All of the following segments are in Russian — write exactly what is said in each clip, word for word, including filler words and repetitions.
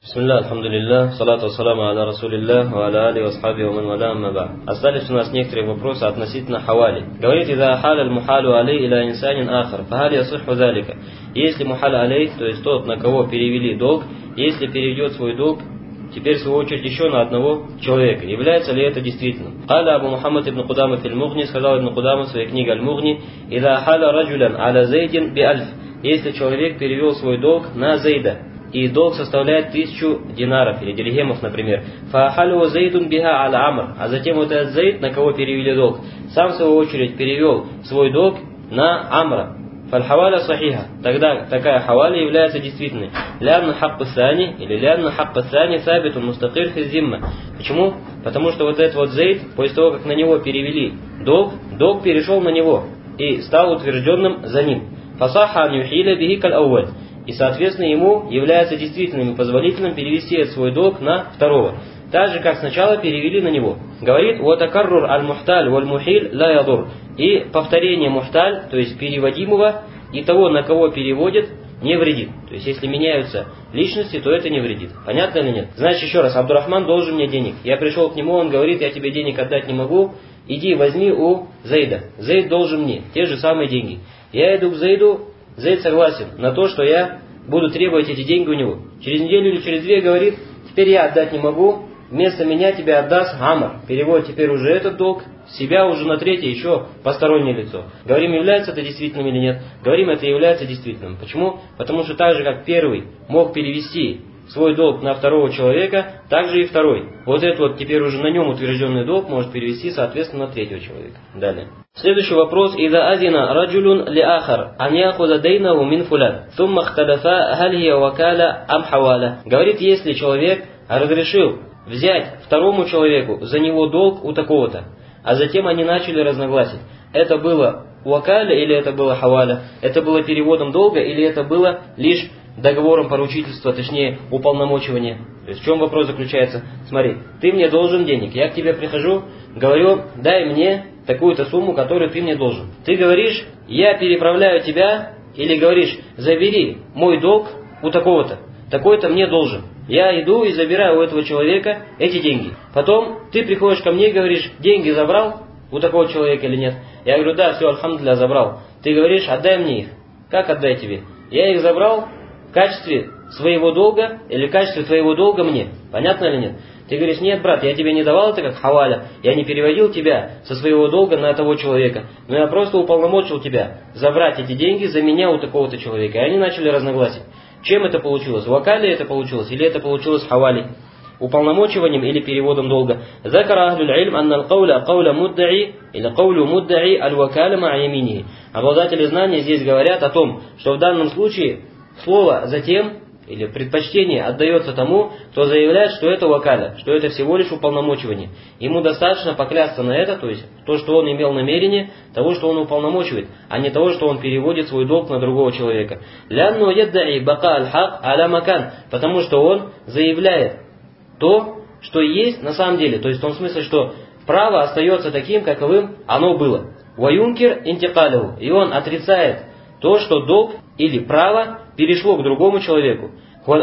Бисмилля, алхамдулилля, салату вассаламу аля расулилля, ва аля али васхаби ва ман валя амма ба'д. Остались у нас некоторые вопросы относительно хавали. Говорит: «Иза халя аль-мухалю алей иля инсанин ахар, фахали ясуху залика». Если мухаль алей, то есть тот, на кого перевели долг, если переведет свой долг, теперь в свою очередь еще на одного человека, является ли это действительным? Каля Абу Мухаммад ибн Кудама фил Мухни, сказал ибн Кудама в своей книге Аль-Мухни: «Иза халя раджулян аля зайдин би альф». Если человек перевел свой долг на Зайда, и долг составляет тысячу динаров или дирхемов, например, фахалю зайдун биха аля амр, а затем вот этот Зайд, на кого перевели долг, сам в свою очередь перевел свой долг на Амра, фальхаваля сахиха, тогда такая хаваля является действительной. Лянна хакка сани или лянна хакка сани сабитун мустакир фи зимма. Почему? Потому что вот этот вот Зайд, после того, как на него перевели долг, долг перешел на него и стал утвержденным за ним. Фасаха ан юхиля бихи каль ауаль. И, соответственно, ему является действительным и позволительным перевести этот свой долг на второго. Так же, как сначала перевели на него. Говорит: «Уатакаррур аль-мухталь валь-мухиль ла ядур». И повторение мухталь, то есть переводимого, и того, на кого переводит, не вредит. То есть, если меняются личности, то это не вредит. Понятно или нет? Значит, еще раз, Абдурахман должен мне денег. Я пришел к нему, он говорит: «Я тебе денег отдать не могу, иди возьми у Зайда». Зайд должен мне те же самые деньги. Я иду к Зайду, Зайд согласен на то, что я буду требовать эти деньги у него. Через неделю или через две говорит: «Теперь я отдать не могу, вместо меня тебе отдаст Амр». Переводит теперь уже этот долг, себя уже на третье еще постороннее лицо. Говорим, является это действительным или нет? Говорим, это является действительным. Почему? Потому что так же, как первый мог перевести свой долг на второго человека, так же и второй. Вот этот вот теперь уже на нем утвержденный долг может перевести, соответственно, на третьего человека. Далее. Следующий вопрос. «Иза азина раджулюн ли ахар ан яхуда дейнаху мин фулян, сумма хтадафа халь хия вакаля ам хаваля». Говорит, если человек разрешил взять второму человеку за него долг у такого-то, а затем они начали разногласить, это было вакаля или это было хаваля, это было переводом долга или это было лишь договором поручительства, точнее уполномочивания. То есть в чем вопрос заключается? Смотри, ты мне должен денег, я к тебе прихожу, говорю: дай мне такую-то сумму, которую ты мне должен. Ты говоришь: я переправляю тебя, или говоришь: забери мой долг у такого-то, такой-то мне должен. Я иду и забираю у этого человека эти деньги. Потом ты приходишь ко мне и говоришь: деньги забрал у такого человека или нет? Я говорю: да, все, альхамдулилля, забрал. Ты говоришь: отдай мне их. Как отдай тебе? Я их забрал в качестве своего долга или в качестве твоего долга мне. Понятно или нет? Ты говоришь: нет, брат, я тебе не давал это как хаваля, я не переводил тебя со своего долга на того человека, но я просто уполномочил тебя забрать эти деньги за меня у такого-то человека. И они начали разногласить. Чем это получилось? Вакали это получилось или это получилось хавали? Уполномочиванием или переводом долга. Закара ахлюль ильм анна аль-кауля кауля муддаи или каулю муддаи аль-вакаля ма'ямини. Обладатели знания здесь говорят о том, что в данном случае слово «затем» или предпочтение отдается тому, кто заявляет, что это вакаля, что это всего лишь уполномочивание. Ему достаточно поклясться на это, то есть то, что он имел намерение, того, что он уполномочивает, а не того, что он переводит свой долг на другого человека. Лянну яддаи бака аль-хак аля макан, потому что он заявляет то, что есть на самом деле, то есть в том смысле, что право остается таким, каковым оно было. Ваюнкер интикалеву, и он отрицает то, что долг или право перешло к другому человеку.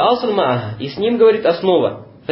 И с ним, говорит, основа. Но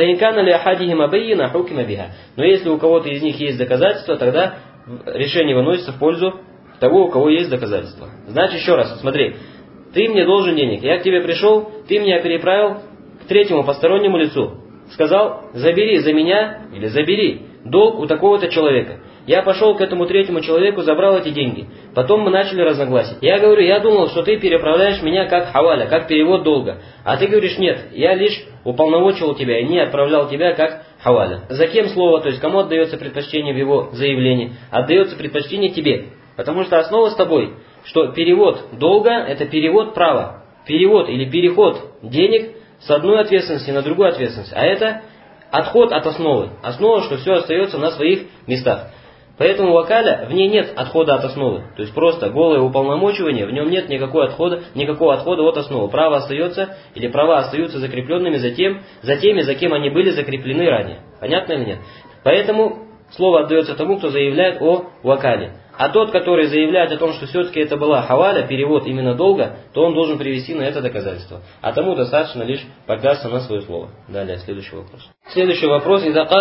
если у кого-то из них есть доказательства, тогда решение выносится в пользу того, у кого есть доказательства. Значит, еще раз, смотри, ты мне должен денег, я к тебе пришел, ты меня переправил к третьему постороннему лицу. Сказал: забери за меня или забери долг у такого-то человека. Я пошел к этому третьему человеку, забрал эти деньги. Потом мы начали разногласить. Я говорю: я думал, что ты переправляешь меня как хаваля, как перевод долга. А ты говоришь: нет, я лишь уполномочил тебя и не отправлял тебя как хаваля. За кем слово, то есть кому отдается предпочтение в его заявлении? Отдается предпочтение тебе. Потому что основа с тобой, что перевод долга – это перевод права. Перевод или переход денег с одной ответственности на другую ответственность. А это отход от основы. Основа, что все остается на своих местах. Поэтому вакаля, в ней нет отхода от основы. То есть просто голое уполномочивание, в нем нет никакой отхода, никакого отхода от основы. Право остается, или права остаются закрепленными за, тем, за теми, за кем они были закреплены ранее. Понятно или нет? Поэтому слово отдается тому, кто заявляет о вакале. А тот, который заявляет о том, что все-таки это была хаваля, перевод именно долга, то он должен привести на это доказательство. А тому достаточно лишь поклясться на свое слово. Далее, следующий вопрос. Следующий вопрос.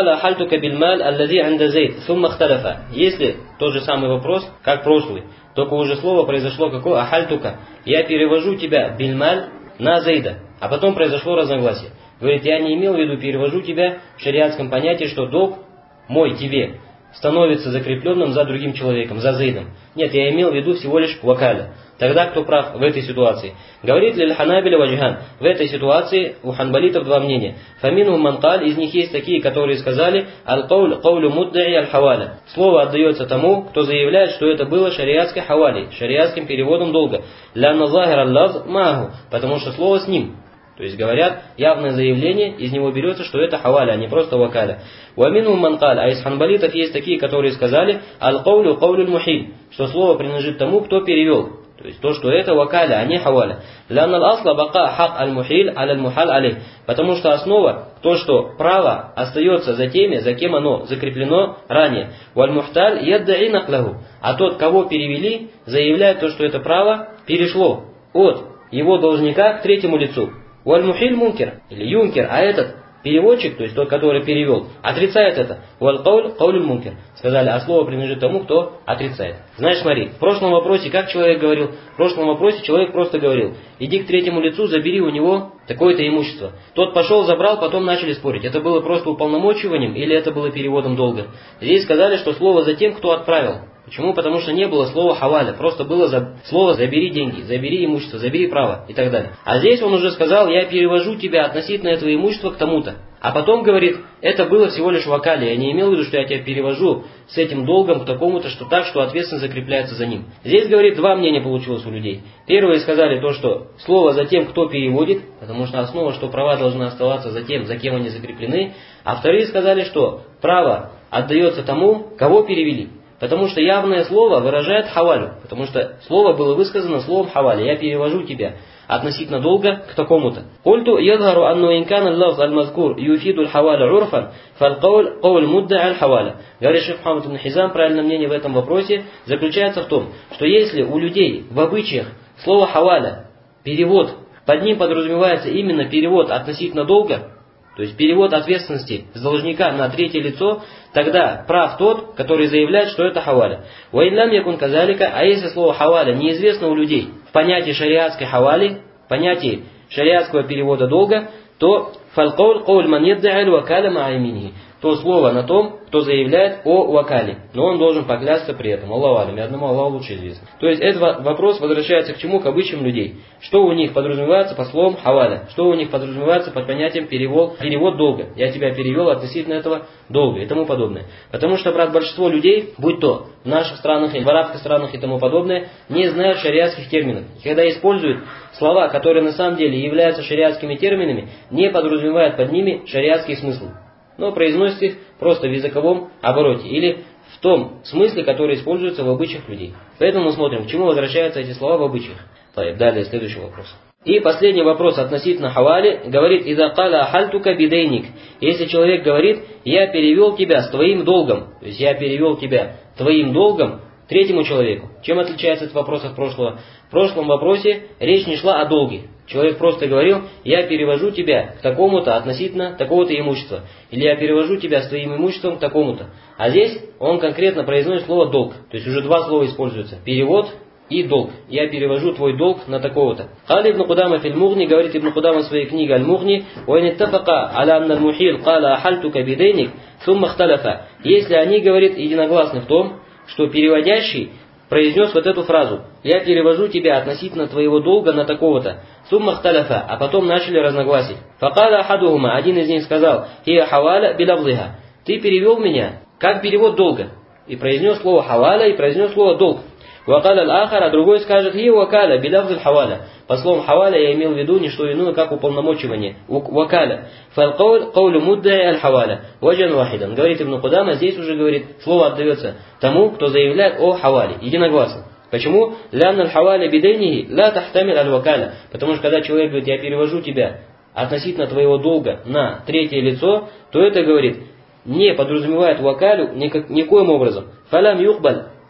Если тот же самый вопрос, как прошлый, только уже слово произошло какое? Ахальтука. Я перевожу тебя бильмаль на Зейда. А потом произошло разногласие. Говорит, я не имел в виду, перевожу тебя в шариатском понятии, что долг мой тебе становится закрепленным за другим человеком, за Зейдом. Нет, я имел в виду всего лишь вакаля. Тогда кто прав в этой ситуации? Говорит ли Ханабиля ваджхан? В этой ситуации у ханбалитов два мнения. Фамину манкаль, из них есть такие, которые сказали аль-кауль каулю муддаи аль-хаваля. Слово отдается тому, кто заявляет, что это было шариатской хавалей, шариатским переводом долга. Лянна захир аль-лаз маху, потому что слово с ним. То есть говорят, явное заявление, из него берется, что это хаваля, а не просто вакаля. Уамину манкаль, а из ханбалитов есть такие, которые сказали аль-каулю каулю мухиль, что слово принадлежит тому, кто перевел. То есть то, что это вакаля, а не хаваля. Лянна аль-асла бака хак аль-мухиль аль-мухаль алей. Потому что основа, то, что право остается за теми, за кем оно закреплено ранее. Валь-мухталь яддаи наклаху. А тот, кого перевели, заявляет то, что это право перешло от его должника к третьему лицу. Валь-мухиль мункер, или юнкер, а этот переводчик, то есть тот, который перевел, отрицает это. Валь-кауль каулюль мункер. Сказали, а слово принадлежит тому, кто отрицает. Знаешь, смотри, в прошлом вопросе, как человек говорил? В прошлом вопросе человек просто говорил, иди к третьему лицу, забери у него такое-то имущество. Тот пошел, забрал, потом начали спорить. Это было просто уполномочиванием или это было переводом долга? Здесь сказали, что слово за тем, кто отправил. Почему? Потому что не было слова хаваля, просто было за... слово «забери деньги», «забери имущество», «забери право» и так далее. А здесь он уже сказал, я перевожу тебя относительно этого имущества к тому-то. А потом говорит, это было всего лишь вакали, я не имел в виду, что я тебя перевожу с этим долгом к такому-то, что так, что ответственность закрепляется за ним. Здесь, говорит, два мнения получилось у людей. Первые сказали то, что слово за тем, кто переводит, потому что основа, что права должны оставаться за тем, за кем они закреплены. А вторые сказали, что право отдается тому, кого перевели. Потому что явное слово выражает хавалю. Потому что слово было высказано словом хавали. Я перевожу тебя относительно долга к такому-то. Культу ядгару анну инкан аллафз аль-мазкур юфиду аль-хаваля урфан, фал-кауль кауль мудда аль-хаваля. Говорит шейх Мухаммад ибн Хизам, правильное мнение в этом вопросе заключается в том, что если у людей в обычаях слово хаваля, перевод, под ним подразумевается именно перевод относительно долга, то есть перевод ответственности с должника на третье лицо, тогда прав тот, который заявляет, что это хаваля. Уайнлям якун казалика, а если слово хаваля неизвестно у людей в понятии шариатской хавали, в понятии шариатского перевода долга, то фалкауль кауль ман ядда'и вакаля ма'айминихи. То слово на том, кто заявляет о вакале, но он должен поклясться при этом. Аллаху алям, и одному Аллаху лучше известно. То есть этот вопрос возвращается к чему? К обычаям людей. Что у них подразумевается по словам хаваля? Что у них подразумевается под понятием перевод, перевод долга? Я тебя перевел относительно этого долга и тому подобное. Потому что, брат, большинство людей, будь то в наших странах, и в арабских странах и тому подобное, не знают шариатских терминов. И когда используют слова, которые на самом деле являются шариатскими терминами, не подразумевают под ними шариатский смысл, но произносит их просто в языковом обороте или в том смысле, который используется в обычаях людей. Поэтому мы смотрим, к чему возвращаются эти слова в обычаях. Далее, следующий вопрос. И последний вопрос относительно хавали, говорит, «Иза каля ахальтука бидейник». Если человек говорит, я перевел тебя с твоим долгом, то есть я перевел тебя твоим долгом третьему человеку. Чем отличается этот вопрос от прошлого? В прошлом вопросе речь не шла о долге. Человек просто говорил, я перевожу тебя к такому-то относительно такого-то имущества. Или я перевожу тебя с твоим имуществом к такому-то. А здесь он конкретно произносит слово долг. То есть уже два слова используются. Перевод и долг. Я перевожу твой долг на такого-то. Кали ибн Кудама фил Мугни, говорит ибн Кудама в своей книге Аль-Мугни, «Уэн иттафака аля анна аль-мухил кала ахальтука бидейник, сумма хталафа». Если они, говорит, единогласны в том, что переводящий произнес вот эту фразу, я перевожу тебя относительно твоего долга на такого-то, сумма хталафа, а потом начали разногласить. Факала ахадухума, один из них сказал, хия хаваля билавлиха, ты перевел меня как перевод долга, и произнес слово хаваля, и произнес слово долг. Вакаля аль-ахар, а другой скажет, хия вакаля билавлил хаваля. По словам хаваля я имел в виду не что иное, как уполномочивание. Вакаля. Фалкауль каулю муддаи аль-хаваля. Ваджан вахидан. Говорит ибн Кудама, здесь уже говорит, слово отдается тому, кто заявляет о хавале. Единогласно. Почему? Лянна аль-хаваля бидейнихи ла тахтамиль аль-вакаля. Потому что когда человек говорит, я перевожу тебя относительно твоего долга на третье лицо, то это, говорит, не подразумевает вакалю никак, никоим образом. Фалям юхбаль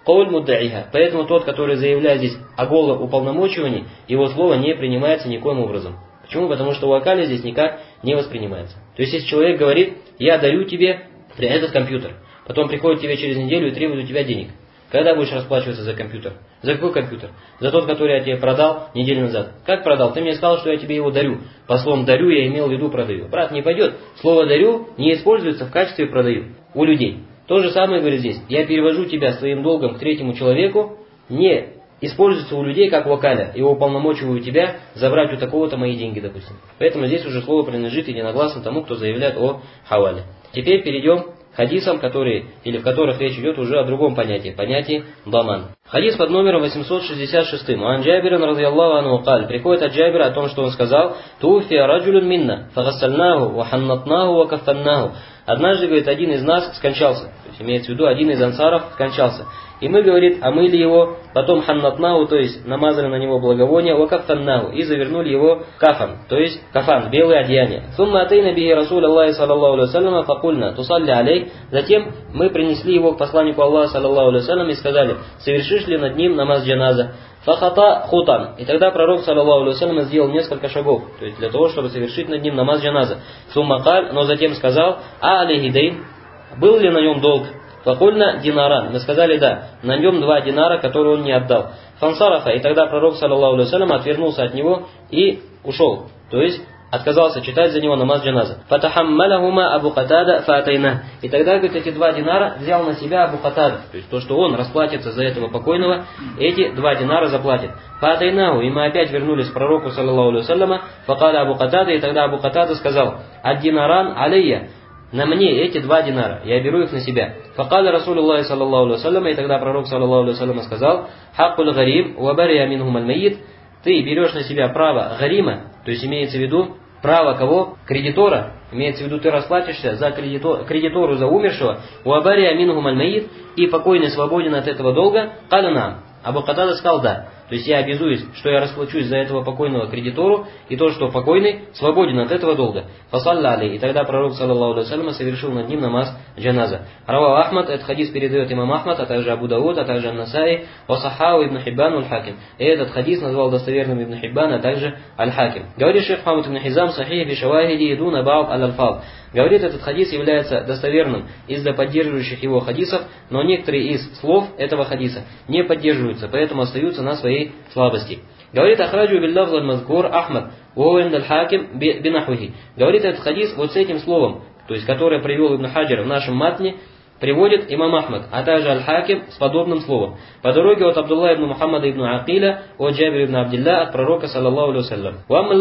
Кауль муддаиха. Поэтому тот, который заявляет здесь о уполномочивании, его слово не принимается никоим образом. Почему? Потому что вакаля здесь никак не воспринимается. То есть, если человек говорит, я дарю тебе этот компьютер, потом приходит тебе через неделю и требует у тебя денег. Когда будешь расплачиваться за компьютер? За какой компьютер? За тот, который я тебе продал неделю назад. Как продал? Ты мне сказал, что я тебе его дарю. По словам дарю я имел в виду продаю. Брат, не пойдет. Слово дарю не используется в качестве продаю у людей. То же самое говорит здесь. Я перевожу тебя своим долгом к третьему человеку, не используется у людей как вакаля. И уполномочиваю тебя забрать у такого-то мои деньги, допустим. Поэтому здесь уже слово принадлежит единогласно тому, кто заявляет о хавале. Теперь перейдем к хадисам, которые, или в которых речь идет уже о другом понятии, понятии даман. Хадис под номером восемьсот шестьдесят шесть. Ан Джабирин радийаллаху анху каль. Приходит от Джабира о том, что он сказал: «Туфия раджулюн минна, фагассальнаху, ваханнатнаху, вакафаннаху». Однажды, говорит, один из нас скончался. То есть имеется в виду, один из ансаров скончался. И мы, говорит, омыли его, потом ханнатнаху, то есть намазали на него благовоние, вакафаннаху, и завернули его в кафан, то есть кафан, белое одеяние. Сумма атейна бихи расуль Аллахи саллаллаху алейхи вассаляма факульна тусалли алей. Затем мы принесли его к посланнику Аллаха саллаллаху алейхи вассаляма и сказали: совершишь ли над ним намаз джаназа? Фахата хутан. И тогда пророк саллаллаху алейхи вассаляма сделал несколько шагов, то есть для того, чтобы совершить над ним намаз джаназа. Сумма каль, но затем сказал: а алейхи дейн, был ли на нем долг? Факульна динаран. Мы сказали, да, на нем два динара, которые он не отдал. Фансарафа. И тогда пророк саллаллаху алейхи вассалям отвернулся от него и ушел. То есть отказался читать за него намаз джаназа. Фатахаммалахума Абу Катада фатайна. И тогда, говорит, эти два динара взял на себя Абу Катада. То есть то, что он расплатится за этого покойного, эти два динара заплатит. Фатайнаху. И мы опять вернулись к пророку саллаллаху алейхи вассаляма. Факаля Абу Катада. И тогда Абу Катада сказал: ад-динаран алейя. На мне эти два динара, я беру их на себя. Факаля Расулуллахи саллаллаху алейхи вассалям, и тогда пророк саллаллаху алейхи вассалям сказал: хаккуль гарим ва бария минхум аль-майит. Ты берешь на себя право гарима, то есть имеется в виду право кого? Кредитора. Имеется в виду, ты расплатишься за кредитор, кредитору за умершего. Ва бария минхум аль-майит, и покойный свободен от этого долга. Калана. Абу Катада сказал: да. То есть я обязуюсь, что я расплачусь за этого покойного кредитору, и то, что покойный свободен от этого долга. Фасалля алей. И тогда пророк саллаллаху алейхи вассалям совершил над ним намаз джаназа. Рава Ахмад, этот хадис передает имам Ахмад, а также Абу Дауд, а также Ан-Насаи, Васахау ибн Хиббан аль-Хаким. И этот хадис назвал достоверным ибн Хиббан, а также аль-Хаким. Говорит шейх Мухаммад ибн Хизам, сахих бишавахиди идуна ба'д аль-алфал. Говорит, этот хадис является достоверным из-за поддерживающих его хадисов, но некоторые из слов этого хадиса не поддерживаются, поэтому остаются на своей слабости. Говорит, ахраджу биллафз аль-мазкур Ахмад, уэн аль-Хаким бинахухи. Говорит, этот хадис вот с этим словом, то есть которое привел Ибн Хаджар в нашем матне, приводит имам Ахмад, а также аль-Хаким с подобным словом. По дороге от Абдулла ибн Мухаммада ибн Акиля, от Джабир ибн Абдилля, от пророка саллаллаху алейхи вассалям.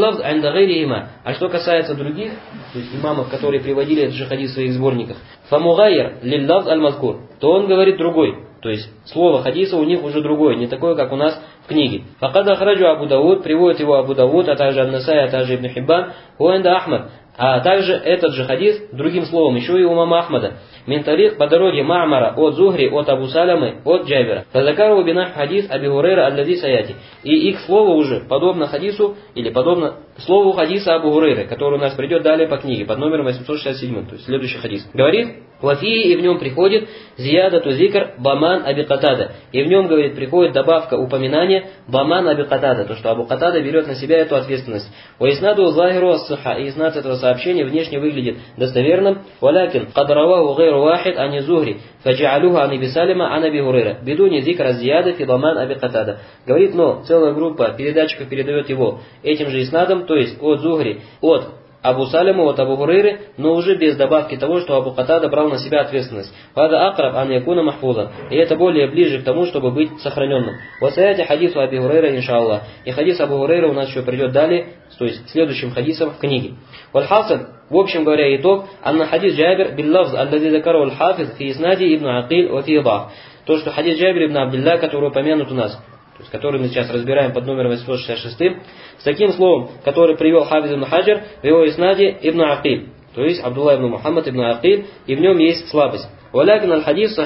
А что касается других, то есть имамов, которые приводили этот же хадис в своих сборниках, фамугайр лиллафз аль-мазкур, то он говорит другой. То есть слово хадиса у них уже другое, не такое, как у нас в книге. Факад ахраджу Абу Дауд, приводит его Абу Дауд, а также Ан-Насай, а также Ибн Хиббан, уэнда Ахмад. А также этот же хадис, другим словом, еще и у имама Ахмада. Минтарих по дороге Ма'мара от Зухри, от Абу Салямы, от Джабира. Фазакару бинах хадис Аби Гурейра аллади саяти. И их слово уже подобно хадису, или подобно слову хадиса Абу Гурейры, который у нас придет далее по книге, под номером восемьсот шестьдесят семь, то есть следующий хадис. Говорит, вафии, и в нем приходит зиядату зикр баман Аби Катада. И в нем, говорит, приходит добавка упоминания баман Аби Катада, то, что Абу Катада берет на себя эту ответственность. Уиснаду захиру ас-саха. И иснад этого сообщения внешне выглядит достоверным. Валякин кадраваху гайру вахид ани Зухри, фаджаалюха ани Бисалима ани Аби Гурейра. Бедуни зикра зияда фи баман Аби Катада. Говорит, но целая группа передатчиков передает его этим же иснадом, то есть от Зухри, от Абу Салиму, от Абу Гурейры, но уже без добавки того, что Абу Катада брал на себя ответственность. Фада акраб ан якуна махфузан. И это более ближе к тому, чтобы быть сохраненным. Васаяти хадису Аби Гурейра, иншаллах. И хадис Абу Гурейра у нас еще придет далее, то есть следующим хадисом в книге. Вальхасан, в общем говоря, итог, анна хадис Джабир биллавз аллади закару аль-хафиз фи иснади ибн Акиль ва фи дах. То, что хадис Джабир ибн Абдилля, который упомянут у нас, то есть который мы сейчас разбираем под номером восемьсот шестьдесят шесть, с таким словом, который привел Хафиз ибн Хаджар в его иснаде ибн Акиль, то есть Абдулла ибн Мухаммад ибн Акиль, и в нем есть слабость. Валякин аль-хадис сахих.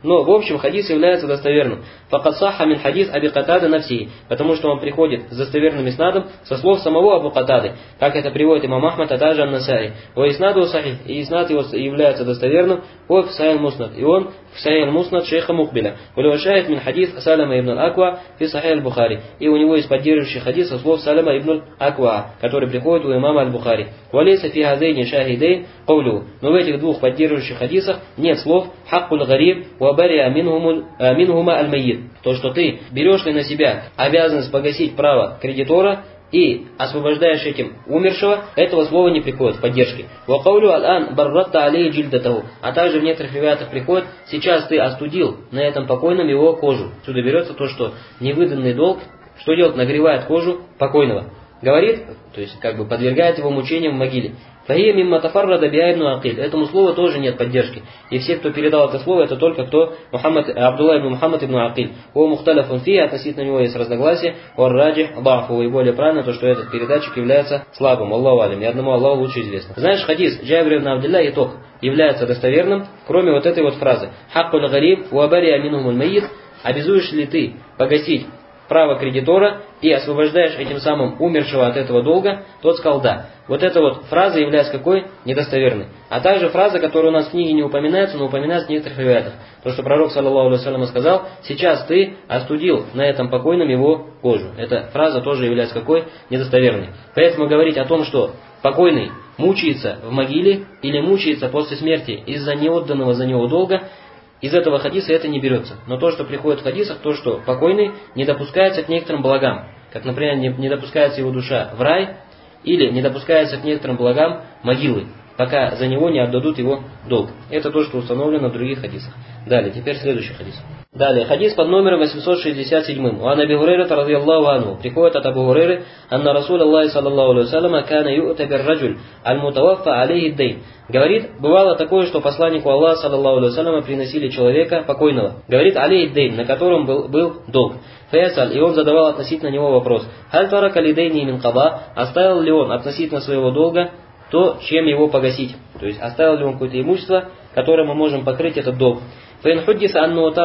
Но в общем хадис является достоверным. Факад сахха мин хадис Аби Катады нафси, потому что он приходит с достоверным иснадом со слов самого Абу Катады, как это приводит имам Ахмад, а также ан-Насаи. Ва иснаду сахих, и иснад его является достоверным, о в Сахих Муснад, и он в Сахих Муснад шейха Мукбиля. Улюшает мин хадис Салама ибн аль-Аква фи Сахих аль-Бухари, и у него есть поддерживающий хадис со слов Салама ибн аль-Аква, который приходит у имама аль-Бухари. Валейса фи хазейни шахидейн каулю, но в этих двух поддерживающих хадисах нет слов хаккуль гариб ва бариа минхума аль-майит. То, что ты берешь ли на себя обязанность погасить право кредитора и освобождаешь этим умершего, этого слова не приходит в поддержке. Ва каулю аль-ан барратта алей джильдатаху, а также в некоторых риваятах приходит: сейчас ты остудил на этом покойном его кожу. Отсюда берется то, что невыданный долг, что делать, нагревает кожу покойного. Говорит, то есть как бы подвергает его мучениям в могиле. Фахия мимма тафаррада биа ибн Акиль. Этому слову тоже нет поддержки. И все, кто передал это слово, это только кто Мухаммад, Абдулла ибн Мухаммад ибн Акиль. О мухталяфун фи, относительно него есть разногласия. О раджи бафу, и более правильно то, что этот передатчик является слабым. Аллаху алим, и одному Аллаху лучше известно. Знаешь, хадис Джабир ибн Абдилля итог является достоверным, кроме вот этой вот фразы. Хаккуль гариб ва бариа минхумул майит. Обязуешь ли ты погасить право кредитора и освобождаешь этим самым умершего от этого долга? Тот сказал да. Вот эта вот фраза является какой? Недостоверной. А также фраза, которая у нас в книге не упоминается, но упоминается в некоторых риваятах. То, что пророк, саллаллаху алейхи ва саллям, сказал: сейчас ты остудил на этом покойном его кожу. Эта фраза тоже является какой? Недостоверной. Поэтому говорить о том, что покойный мучается в могиле или мучается после смерти из-за неотданного за него долга, из этого хадиса это не берется. Но то, что приходит в хадисах, то, что покойный не допускается к некоторым благам, как, например, не, не допускается его душа в рай, или не допускается к некоторым благам могилы, пока за него не отдадут его долг. Это то, что установлено в других хадисах. Далее, теперь следующий хадис. Далее, хадис под номером восемьсот шестьдесят семь. У Аби Хурайра радийаллаху анху, приходит от Абу Хурайры: анна Расул Аллахи саллаллаху алейхи ва саллям кана ю'та бир раджуль аль-мутаваффа алейхи дейн. Говорит, бывало такое, что посланнику Аллаха саллаллаху алейхи ва саллям приносили человека покойного. Говорит, алейхи дейн, на котором был, был долг. Фаясаль, и он задавал относительно него вопрос: халь тарака лидейни мин каба, оставил ли он относительно своего долга то, чем его погасить. То есть оставил ли он какое-то имущество, которым мы можем покрыть этот долг. Если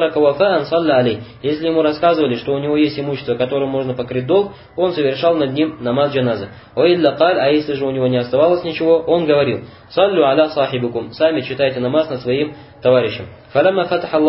ему рассказывали, что у него есть имущество, которым можно покрыть долг, он совершал над ним намаз джаназа. А если же у него не оставалось ничего, он говорил: саллю аля сахибукум, сами читайте намаз над своим товарищем. Но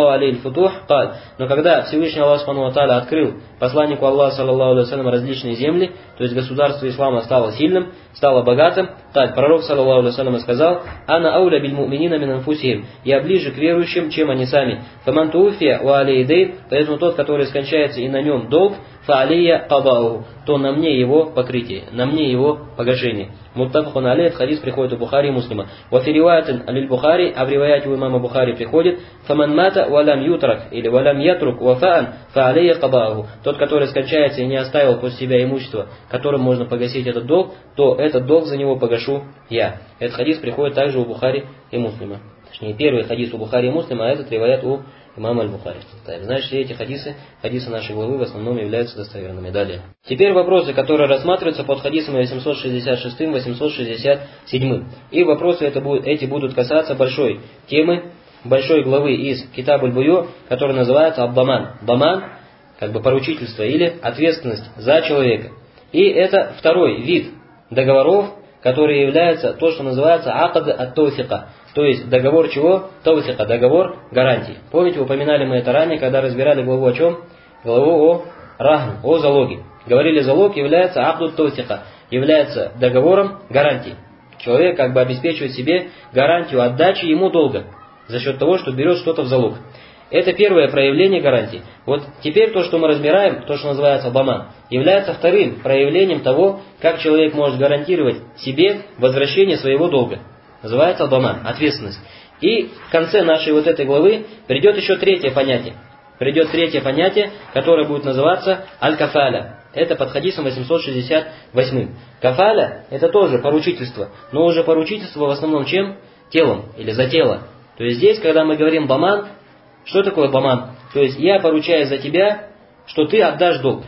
когда Всевышний Аллах Субхану ва Тааля открыл посланнику Аллаха саллаллаху алейхи ва саллям различные земли, то есть государство ислама стало сильным, стало богатым, так пророк саллаллаху алейхи ва саллям сказал: ана ауля биль му'минина мин анфусихим, я ближе к верующим, чем они сами. Фаман туфия ва алейдей, поэтому тот, который скончается и на нем долг, фа алия кабау, то на мне его покрытие, на мне его погашение. Муттафакун алейх, хадис приходит у Бухари и Муслима. Ва фи риваятин алиль Бухари, а в риваяте у имама Бухари приходит: фаман мата валам ютрак, или валам ятрук вафаан, фа алия кабау, тот, который скончается и не оставил после себя имущество, которым можно погасить этот долг, то этот долг за него погашу я. Этот хадис приходит также у Бухари и Муслима. Точнее, первый хадис у Бухари и Муслима, а этот риваят у имама аль-Бухари. Значит, все эти хадисы, хадисы нашей главы в основном являются достоверными. Далее. Теперь вопросы, которые рассматриваются под хадисами восемьсот шестьдесят шесть - восемьсот шестьдесят семь. И вопросы это будут, эти будут касаться большой темы, большой главы из Китаб аль-Буйо, которая называется Аббаман. Баман, как бы поручительство или ответственность за человека. И это второй вид договоров, который является то, что называется акад ат-тауфика. То есть договор чего? Тауфика, договор гарантии. Помните, упоминали мы это ранее, когда разбирали главу о чем? Главу о рахн, о залоге. Говорили, залог является акдут тауфика, является договором гарантии. Человек как бы обеспечивает себе гарантию отдачи ему долга за счет того, что берет что-то в залог. Это первое проявление гарантии. Вот теперь то, что мы разбираем, то, что называется баман, является вторым проявлением того, как человек может гарантировать себе возвращение своего долга. Называется баман, ответственность. И в конце нашей вот этой главы придет еще третье понятие. Придет третье понятие, которое будет называться аль-кафаля. Это под хадисом восемьсот шестьдесят восемь. Кафаля это тоже поручительство, но уже поручительство в основном чем? Телом или за тело. То есть здесь, когда мы говорим баман, что такое баман? То есть я поручаю за тебя, что ты отдашь долг.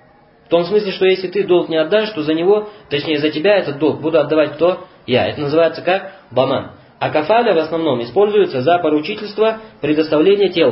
В том смысле, что если ты долг не отдашь, то за него, точнее за тебя этот долг буду отдавать кто? Я. Это называется как баман. А кафаля в основном используется за поручительство предоставления тела.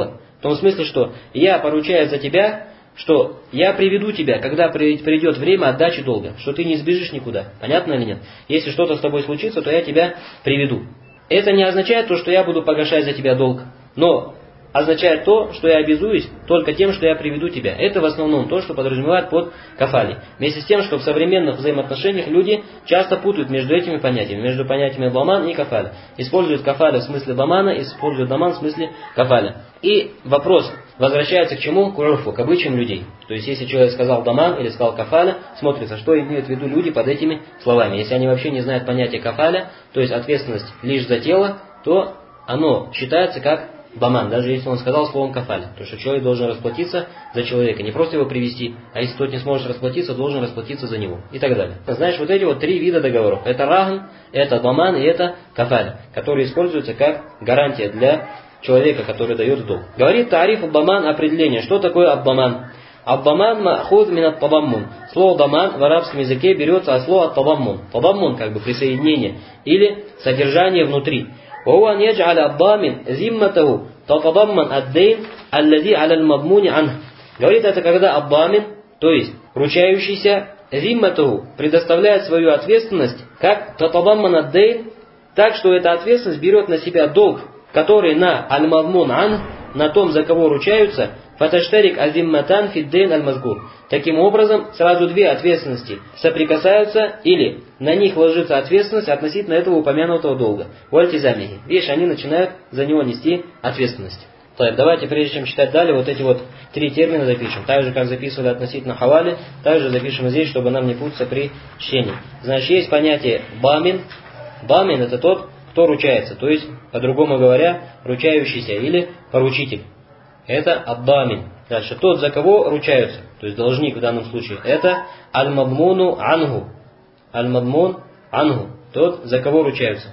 том смысле, что я поручаюсь за тебя, что я приведу тебя, когда придет время отдачи долга, что ты не сбежишь никуда. Понятно или нет? Если что-то с тобой случится, то я тебя приведу. Это не означает то, что я буду погашать за тебя долг, но означает то, что я обязуюсь только тем, что я приведу тебя. Это в основном то, что подразумевает под кафали. Вместе с тем, что в современных взаимоотношениях люди часто путают между этими понятиями, между понятиями даман и кафали. Используют кафали в смысле дамана, используют даман в смысле кафали. И вопрос возвращается к чему? К урфу, к обычаям людей. То есть, если человек сказал даман или сказал кафаля, смотрится, что имеют в виду люди под этими словами. Если они вообще не знают понятия кафаля, то есть ответственность лишь за тело, то оно считается как даман, даже если он сказал словом кафаля. То, что человек должен расплатиться за человека, не просто его привести, а если тот не сможет расплатиться, должен расплатиться за него. И так далее. Знаешь, вот эти вот три вида договоров. Это рахн, это даман и это кафаля, которые используются как гарантия для человека, который дает долг. Говорит тариф аббаман определение. Что такое аббаман? Аббаман махуд мин ат-табаммун. Слово даман в арабском языке берется от слова табаммун. Табаммун как бы присоединение или содержание внутри. وهو أن يجعل الضامن ذمته تتضمن الدين الذي على المضمون عنه. Говорит, это когда аббамин, то есть ручающийся, зимматуху, предоставляет свою ответственность, как татадамман ад-дейн, так что эта ответственность берет на себя долг, который на аль-мадмун ан, на том, за кого ручаются, фаташтарик азимматан фиддейн аль-мазгур. Таким образом, сразу две ответственности соприкасаются, или на них ложится ответственность относительно этого упомянутого долга. Уальтизамихи. Видишь, они начинают за него нести ответственность. Так, давайте, прежде чем читать далее, вот эти вот три термина запишем. Так же, как записывали относительно хавали, также запишем здесь, чтобы нам не путаться при чтении. Значит, есть понятие бамин. Бамин — это тот, кто ручается, то есть, по-другому говоря, ручающийся или поручитель. Это аббамин. Дальше, тот, за кого ручаются, то есть должник в данном случае, это аль-мадмуну ангу. Аль-мадмун ангу. Тот, за кого ручаются.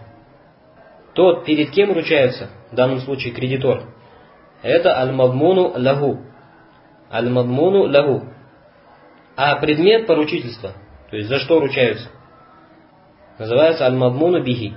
Тот, перед кем ручаются, в данном случае кредитор, это аль-мадмуну лаху. Аль-мадмуну лаху. А предмет поручительства, то есть за что ручаются, называется аль-мадмуну бихи.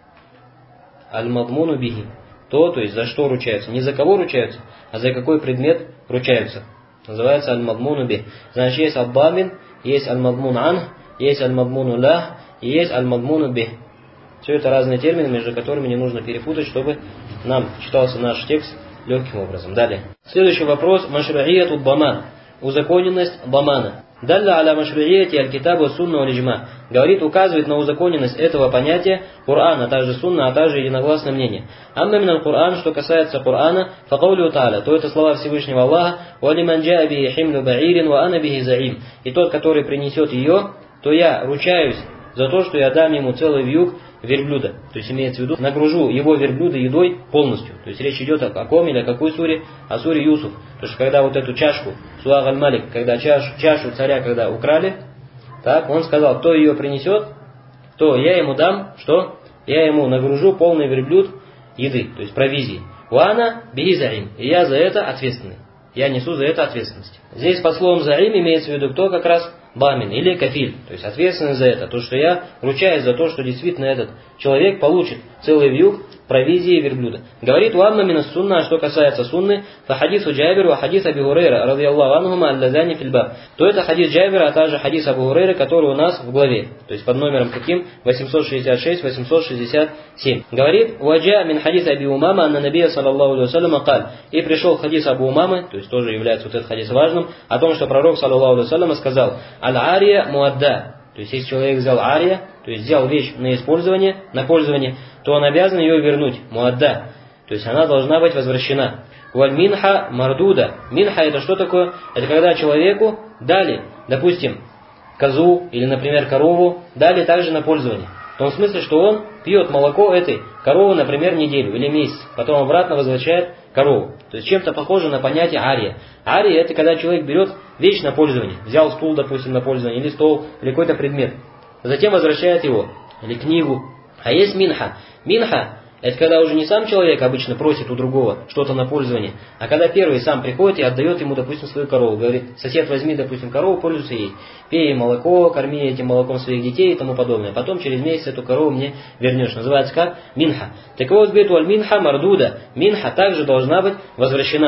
Аль-мадмуну бихи. То, то есть за что ручаются. Не за кого ручаются, а за какой предмет ручаются. Называется аль-мадмуну бих. Значит, есть аббамин, есть аль-мадмун ан, есть аль-мадмуну лах, и есть аль-мадмуну бих. Все это разные термины, между которыми не нужно перепутать, чтобы нам читался наш текст легким образом. Далее. Следующий вопрос. Машруияту баман. Узаконенность бамана. Далля аля машруияти аль-китабу сунна валь-иджма. Говорит, указывает на узаконенность этого понятия Кур'ан, а также сунна, а также единогласное мнение. Амма миналь Кур'ан, что касается Кур'ана, факаулю та'аля, то это слова Всевышнего Аллаха, валиман джаа бихи химлю ба'ирин ва ана бихи заим. И тот, который принесет ее, то я ручаюсь за то, что я дам ему целый вьюг верблюда. То есть имеется в виду, нагружу его верблюда едой полностью. То есть речь идет о, о ком или о какой суре? О суре Юсуф. Потому что когда вот эту чашку, Суаг аль-Малик, когда чашу, чашу царя, когда украли, так, он сказал, кто ее принесет, то я ему дам, что? Я ему нагружу полный верблюд еды, то есть провизии. Уана бихи заим. И я за это ответственный. Я несу за это ответственность. Здесь под словом заим имеется в виду кто как раз? Бамин или кафиль, то есть ответственность за это, то, что я ручаюсь за то, что действительно этот человек получит целый вьюг провизии верблюда. Говорит уамма мина сунна, что касается сунны, фа хадису Джабиру, а хадис Аби Хурейра, радийаллаху анхума аллазани фильбаб. То это хадис Джабира, а также хадис Абу Хурейра, который у нас в главе, то есть под номером каким? восемьсот шестьдесят шесть восемьсот шестьдесят семь. Говорит, ваджа мин хадис Аби Умама, анна набия саллаллаху алейхи вассалям каль. И пришел хадис Абу Умамы, то есть тоже является вот этот хадис важным, о том, что пророк саллаллаху алейхи вассалям сказал: аль-ария муадда. То есть, если человек взял ария, то есть взял вещь на использование, на пользование, то он обязан ее вернуть. Муадда. То есть, она должна быть возвращена. Валь минха мардуда. Минха это что такое? Это когда человеку дали, допустим, козу или, например, корову, дали также на пользование. В том смысле, что он пьет молоко этой коровы, например, неделю или месяц, потом обратно возвращает корову. То есть чем-то похоже на понятие ария. Ария это когда человек берет вещь на пользование. Взял стул, допустим, на пользование, или стол, или какой-то предмет. Затем возвращает его, или книгу. А есть минха. Минха это когда уже не сам человек обычно просит у другого что-то на пользование, а когда первый сам приходит и отдает ему, допустим, свою корову. Говорит, сосед, возьми, допустим, корову, пользуйся ей. Пей ей молоко, корми этим молоком своих детей и тому подобное. Потом через месяц эту корову мне вернешь. Называется как? Минха. Так вот, говорит, валь минха мардуда. Минха также должна быть возвращена.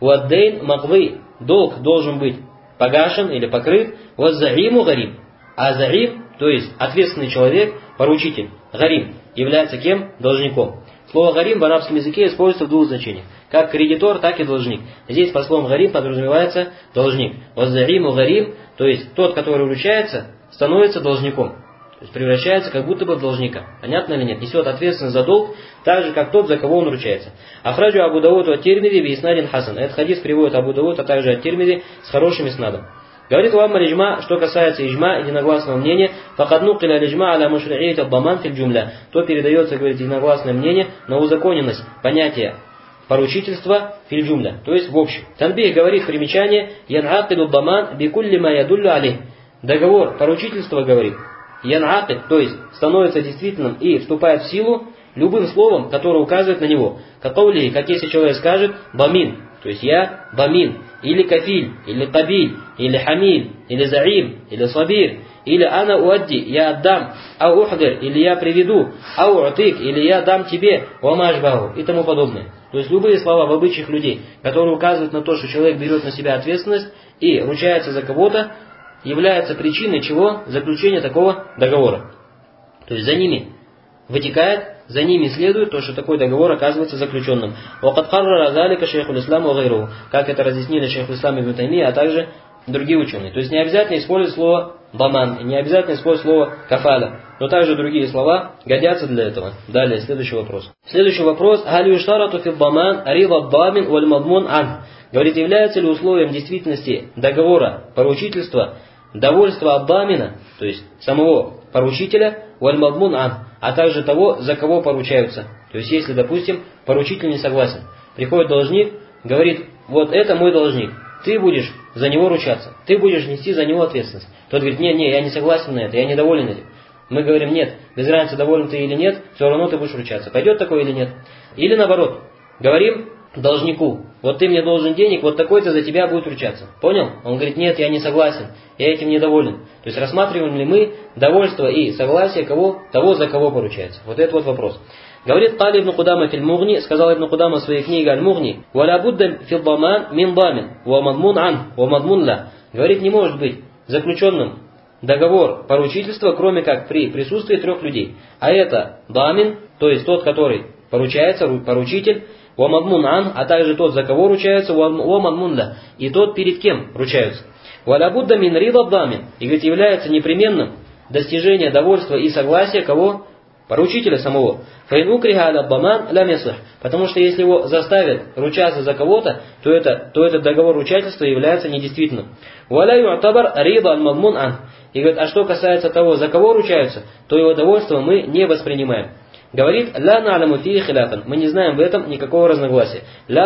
Ваддейн мaqdi, долг должен быть погашен или покрыт. Ваззаиму гарим, а заим, то есть ответственный человек, поручитель, гарим, является кем? Должником. Слово гарим в арабском языке используется в двух значениях. Как кредитор, так и должник. Здесь по словам гарим подразумевается должник. Ваззаиму гарим, то есть тот, который вручается, становится должником. То есть превращается как будто бы в должника. Понятно или нет? Несет ответственность за долг, так же, как тот, за кого он вручается. Ахраджу Абу Дауд ат-Тирмизи би иснадин хасан. Этот хадис приводит Абу Дауд, а также ат-Тирмизи с хорошим иснадом. Говорит Уамма лиджма, что касается иджма, единогласного мнения, факад нукиля лиджма аля мушри'ит ад-даман фил джумля. То передается, говорит, единогласное мнение на узаконенность понятия поручительства фил джумля, то есть в общем. Танбих говорит примечание, ян'акиду ад-даман бикулли ма ядуллю алейх. Договор поручительства, говорит, ян'акид, то есть становится действительным и вступает в силу любым словом, которое указывает на него. Катаули, как если человек скажет бамин, то есть я бамин, или кафиль, или кабиль, или хамиль, или заим, или сабир, или ана уадди, я отдам, ау ухдир, или я приведу, ау утик, или я дам тебе, вамашбаху, и тому подобное. То есть любые слова в обычаях людей, которые указывают на то, что человек берет на себя ответственность и ручается за кого-то, является причиной чего? Заключения такого договора. То есть за ними вытекает, за ними следует то, что такой договор оказывается заключенным. وَقَدْ قَرَّرَ ذَلِكَ شَيْخُ الْإِسْلَامُ وَغَيْرُهُ. Как это разъяснили шейх ислам ибн Таймия, а также другие ученые. То есть не обязательно использовать слово баман, не обязательно использовать слово кафаля, но также другие слова годятся для этого. Далее, следующий вопрос. Следующий вопрос. «Халь юштарату фи баман рида дамин валь мадмун ан». Говорит, является ли условием действительности договора, поручительства, довольство ад-дамина, то есть самого поручителя, валь мадмун ан, а также того, за кого поручаются. То есть если, допустим, поручитель не согласен, приходит должник, говорит, вот это мой должник, ты будешь за него ручаться, ты будешь нести за него ответственность. Тот говорит, не, не, я не согласен на это, я недоволен этим. Мы говорим, нет, без разницы, доволен ты или нет, все равно ты будешь ручаться. Пойдет такое или нет? Или наоборот, говорим должнику, вот ты мне должен денег, вот такой-то за тебя будет ручаться. Понял? Он говорит, нет, я не согласен, я этим недоволен. То есть рассматриваем ли мы довольство и согласие кого? Того, за кого поручается. Вот это вот вопрос. Говорит Кали ибн Кудама фил Мугни, сказал ибн Кудама в своей книге Аль-Мугни, «Валя будда фил даман мин дамин, ва мадмун ан, ва мадмун ла». Говорит, не может быть заключенным договор поручительства, кроме как при присутствии трех людей. А это дамин, то есть тот, который поручается, поручитель, ва мадмун ан, а также тот, за кого ручается, ва мадмун ла, и тот, перед кем ручаются. «Валя будда мин рида дамин», и говорит, является непременным достижение довольства и согласия кого? Поручителя самого. Потому что если его заставят ручаться за кого-то, то, это, то этот договор ручательства является недействительным. И говорит, а что касается того, за кого ручаются, то его довольство мы не воспринимаем. Говорит, мы не знаем в этом никакого разногласия.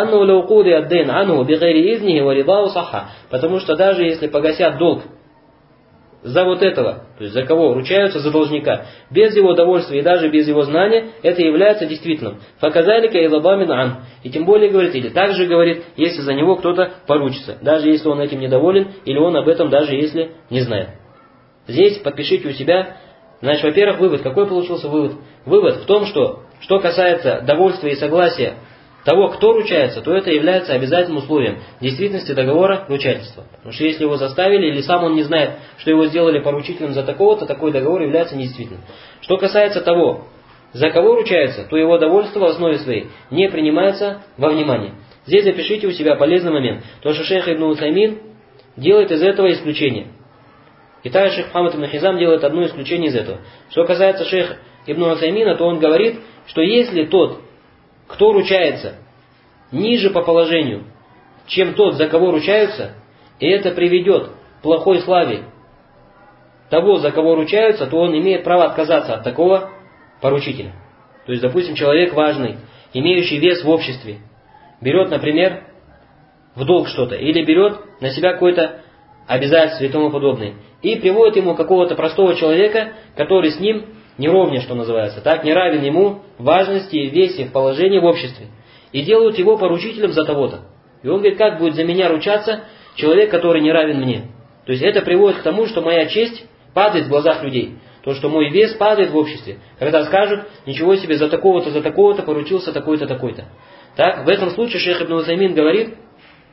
Потому что даже если погасят долг за вот этого, то есть за кого ручаются, за должника, без его довольствия и даже без его знания, это является действительным. Факазалика и лабамин ан. И тем более говорит, или также говорит, если за него кто-то поручится, даже если он этим недоволен, или он об этом даже если не знает. Здесь подпишите у себя. Значит, во-первых, вывод. Какой получился вывод? Вывод в том, что, что касается довольствия и согласия того, кто ручается, то это является обязательным условием действительности договора ручательства. Потому что если его заставили, или сам он не знает, что его сделали поручителем за такого-то, такой договор является недействительным. Что касается того, за кого ручается, то его довольство в основе своей не принимается во внимание. Здесь запишите у себя полезный момент. То, что шейх Ибн Утаймин делает из этого исключение. И также шейх Мухаммад ибн Хизам делает одно исключение из этого. Что касается шейха Ибн Утаймина, то он говорит, что если тот, кто ручается, ниже по положению, чем тот, за кого ручаются, и это приведет к плохой славе того, за кого ручаются, то он имеет право отказаться от такого поручителя. То есть, допустим, человек важный, имеющий вес в обществе, берет, например, в долг что-то, или берет на себя какое-то обязательство и тому подобное, и приводит ему какого-то простого человека, который с ним не ровня, что называется, так, не равен ему в важности, в весе, в положении в обществе. И делают его поручителем за того-то. И он говорит, как будет за меня ручаться человек, который не равен мне? То есть это приводит к тому, что моя честь падает в глазах людей. То, что мой вес падает в обществе. Когда скажут, ничего себе, за такого-то, за такого-то поручился такой-то, такой-то. Так, в этом случае шейх Ибн Утаймин говорит,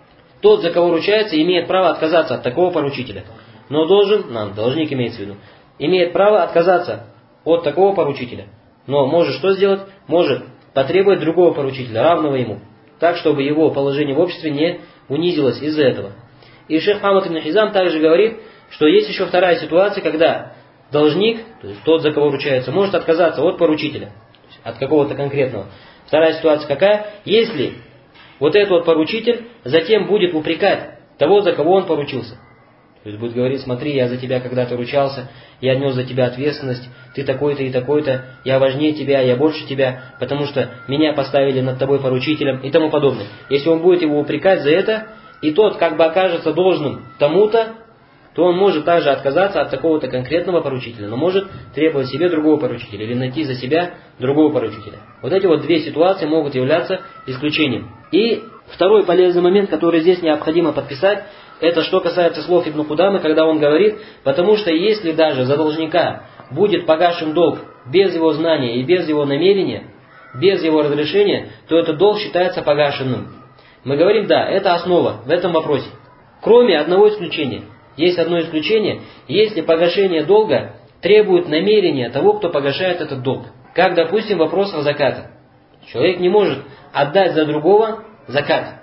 тот, за кого ручается, имеет право отказаться от такого поручителя. Но должен, нам, должник имеется в виду, имеет право отказаться от такого поручителя. Но может что сделать? Может потребовать другого поручителя, равного ему. Так, чтобы его положение в обществе не унизилось из-за этого. И шейх Мухаммад ибн Хизам также говорит, что есть еще вторая ситуация, когда должник, то есть тот, за кого ручается, может отказаться от поручителя, от какого-то конкретного. Вторая ситуация какая? Если вот этот вот поручитель затем будет упрекать того, за кого он поручился. То есть будет говорить: смотри, я за тебя когда-то ручался, я нес за тебя ответственность, ты такой-то и такой-то, я важнее тебя, я больше тебя, потому что меня поставили над тобой поручителем и тому подобное. Если он будет его упрекать за это, и тот как бы окажется должным тому-то, то он может также отказаться от такого-то конкретного поручителя, но может требовать себе другого поручителя или найти за себя другого поручителя. Вот эти вот две ситуации могут являться исключением. И второй полезный момент, который здесь необходимо подписать, это что касается слов Ибн Кудамы, когда он говорит: потому что если даже за должника будет погашен долг без его знания и без его намерения, без его разрешения, то этот долг считается погашенным. Мы говорим: да, это основа в этом вопросе. Кроме одного исключения. Есть одно исключение, если погашение долга требует намерения того, кто погашает этот долг. Как, допустим, вопрос о закате. Человек не может отдать за другого закат.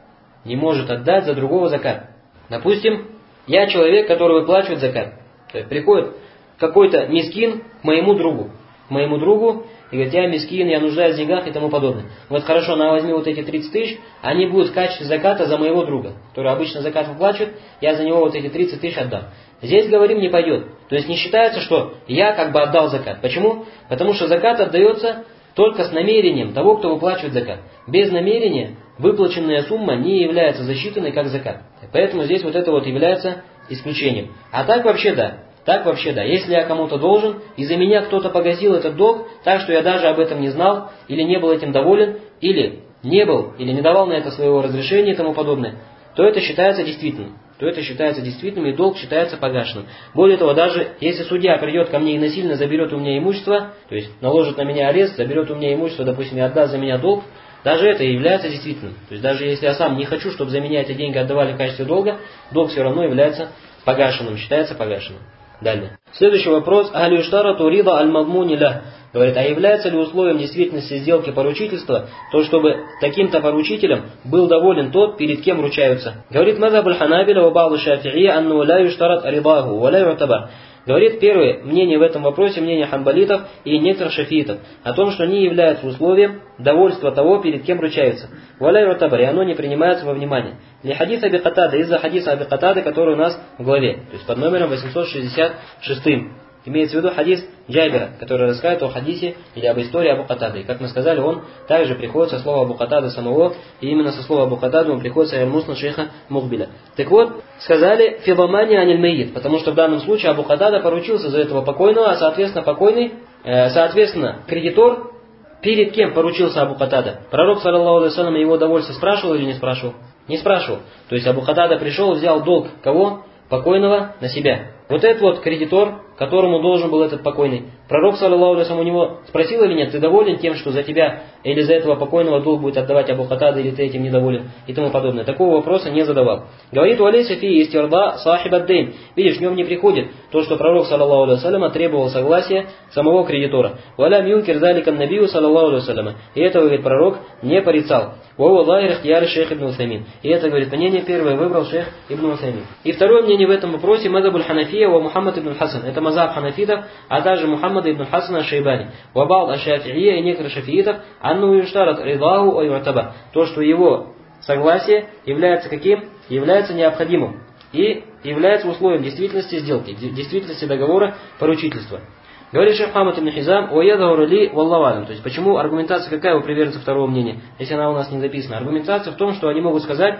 Не может отдать за другого закат. Допустим, я человек, который выплачивает закат. То есть приходит какой-то мискин к моему другу. К моему другу и говорит: я мискин, я нуждаюсь в деньгах и тому подобное. Вот хорошо, на возьми вот эти тридцать тысяч, они будут в качестве заката за моего друга, который обычно закат выплачивает, я за него вот эти тридцать тысяч отдам. Здесь, говорим, не пойдет. То есть не считается, что я как бы отдал закат. Почему? Потому что закат отдается только с намерением того, кто выплачивает закат. Без намерения выплаченная сумма не является засчитанной как закат. Поэтому здесь вот это вот является исключением. А так вообще да. Так вообще да. Если я кому-то должен, и за меня кто-то погасил этот долг, так что я даже об этом не знал, или не был этим доволен, или не был, или не давал на это своего разрешения и тому подобное, то это считается действительным. То это считается действительным, и долг считается погашенным. Более того, даже если судья придет ко мне и насильно заберет у меня имущество, то есть наложит на меня арест, заберет у меня имущество, допустим, и отдаст за меня долг, даже это является действительным. То есть даже если я сам не хочу, чтобы за меня эти деньги отдавали в качестве долга, долг все равно является погашенным, считается погашенным. Далее. Следующий вопрос. Ахлю штарату рида аль-мадмуни ля. Говорит, а является ли условием действительности сделки поручительства то, чтобы таким-то поручителем был доволен тот, перед кем ручаются? Говорит, мазхаб аль-ханабиля ва ба'ду шафи'ия анну ля юштарат ридаху ва ля ю'табар. Говорит, первое мнение в этом вопросе, мнение ханбалитов и некоторых шафиитов, о том, что не является условием довольства того, перед кем ручаются. Валя ю'табар, и оно не принимается во внимание. Для хадиса Аби Катады, из-за хадиса Аби Катады, который у нас в главе, то есть под номером восемьсот шестьдесят шесть. Имеется в виду хадис Джабира, который рассказывает о хадисе или об истории Абу Катады. И как мы сказали, он также приходит со слова Абу Катады самого, и именно со слова Абу Катады он приходит с аль-Мусна шейха Мухбиля. Так вот, сказали фибамани аниль мейит, потому что в данном случае Абу Катада поручился за этого покойного, а соответственно покойный, э, соответственно кредитор, перед кем поручился Абу Катада? Пророк, саллаллаху алейхи ва саллям, его довольство спрашивал или не спрашивал? Не спрашивал. То есть Абу Катада пришел и взял долг кого? Покойного на себя. Вот этот вот кредитор, которому должен был этот покойный, пророк, саллаллаху алейхи ва саллям, у него спросил или нет: ты доволен тем, что за тебя или за этого покойного долг будет отдавать Абу Катада, или ты этим недоволен, и тому подобное. Такого вопроса не задавал. Говорит, уалейса фи истирда сахиб ад-дейн. Видишь, в нем не приходит то, что пророк, саллаллаху алейхи ва саллям, требовал согласия самого кредитора. Валям юнкир залика набию, саллаллаху алейхи ва саллям. И этого, говорит, пророк не порицал. Ва лайр ихтияр шейх ибн Усаймин. И это, говорит, мнение первое выбрал шейх ибн Усаймин. И второе мнение в этом вопросе мазхаб аль-Ханафия ва Мухаммад ибн Хасан. Это мазхаб ханафитов, а также Мухаммад ибн Хасан аш-Шайбани. Ва ба'д аш-Шафи'ия и некоторых шафиитов анну юштарат ридаху ва ю'таба. То, что его согласие является каким? Является необходимым и является условием действительности сделки, действительности договора поручительства. Говорит шейх Мухаммад ибн Хизам, «Уайядахуру ли валлаху алям». То есть, почему аргументация какая у приверженцев второго мнения, если она у нас не записана? Аргументация в том, что они могут сказать: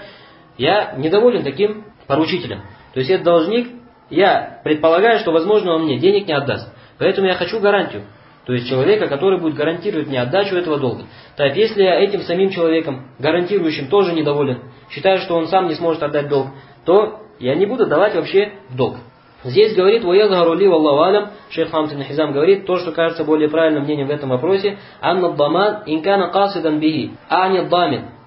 я недоволен таким поручителем. То есть, этот должник, я предполагаю, что, возможно, он мне денег не отдаст. Поэтому я хочу гарантию. То есть, человека, который будет гарантировать мне отдачу этого долга. Так, если я этим самим человеком, гарантирующим, тоже недоволен, считаю, что он сам не сможет отдать долг, то я не буду давать вообще долг. Здесь говорит, «Ваязгару ли валлаху алям», шейх Мухаммад ибн Хизам говорит, то, что кажется более правильным мнением в этом вопросе, «Анна даман инкана касидан бихи», а не дамин.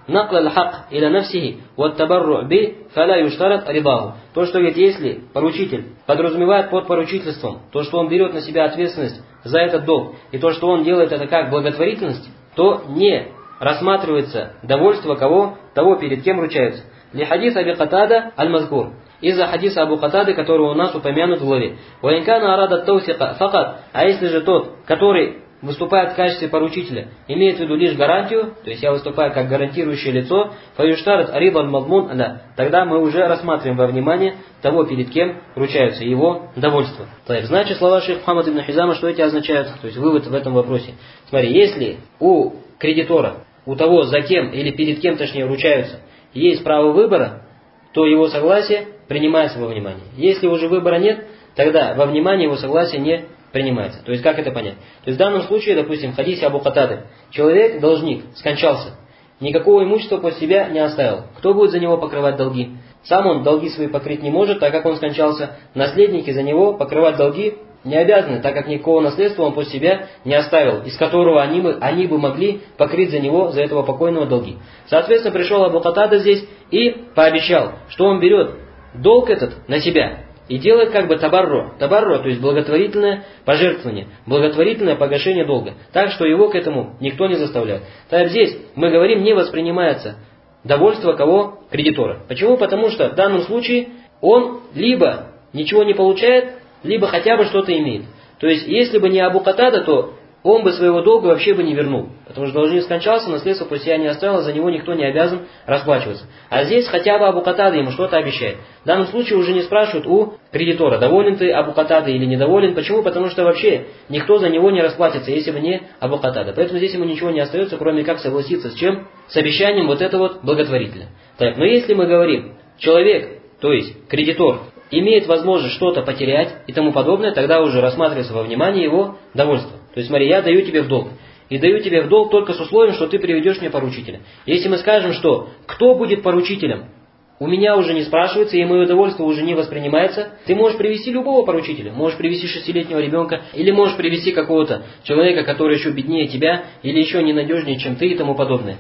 نقل الحق إلى نفسه والتبرع به فلا يشترط رضاه. То, что говорит, если поручитель подразумевает под поручительством то, что он берет на себя ответственность за этот долг, и то, что он делает это как благотворительность, то не рассматривается довольство кого, того, перед кем ручаются. Ли хадис Аби Катада аль-Мазкур. Из-за хадиса Абу Катады, который у нас упомянут в главе. Ваинкана арада таусика факат. А если же тот, который выступает в качестве поручителя, имеет в виду лишь гарантию, то есть я выступаю как гарантирующее лицо, фаюштарат ариба аль-мадмун, тогда мы уже рассматриваем во внимание того, перед кем ручаются, его довольство. Значит, слова шейха Мухаммада ибн Хизама, что эти означают? То есть вывод в этом вопросе. Смотри, если у кредитора, у того, за кем или перед кем, точнее, ручаются, есть право выбора, то его согласие принимается во внимание. Если уже выбора нет, тогда во внимание его согласие не принимается. То есть как это понять? То есть в данном случае, допустим, в хадисе Абу Катады, человек, должник, скончался, никакого имущества после себя не оставил. Кто будет за него покрывать долги? Сам он долги свои покрыть не может, так как он скончался. Наследники за него покрывать долги не обязаны, так как никакого наследства он после себя не оставил, из которого они бы, они бы могли покрыть за него, за этого покойного долги. Соответственно, пришел Абу Катада здесь и пообещал, что он берет долг этот на себя и делает как бы табарро. Табарро, то есть благотворительное пожертвование, благотворительное погашение долга. Так, что его к этому никто не заставляет. Так здесь мы говорим, не воспринимается довольство кого? Кредитора. Почему? Потому что в данном случае он либо ничего не получает, либо хотя бы что-то имеет. То есть, если бы не Абу Катада, то он бы своего долга вообще бы не вернул. Потому что должник скончался, наследство после себя не оставил, за него никто не обязан расплачиваться. А здесь хотя бы Абу Катада ему что-то обещает. В данном случае уже не спрашивают у кредитора, доволен ты Абу Катада или недоволен. Почему? Потому что вообще никто за него не расплатится, если бы не Абу Катада. Поэтому здесь ему ничего не остается, кроме как согласиться с чем? С обещанием вот этого вот благотворителя. Так, но если мы говорим, человек, то есть кредитор, имеет возможность что-то потерять и тому подобное, тогда уже рассматривается во внимание его довольство. То есть смотри, я даю тебе в долг. И даю тебе в долг только с условием, что ты приведешь мне поручителя. Если мы скажем, что кто будет поручителем, у меня уже не спрашивается, и мое довольство уже не воспринимается, ты можешь привести любого поручителя. Можешь привести шестилетнего ребенка, или можешь привести какого-то человека, который еще беднее тебя, или еще ненадежнее, чем ты и тому подобное.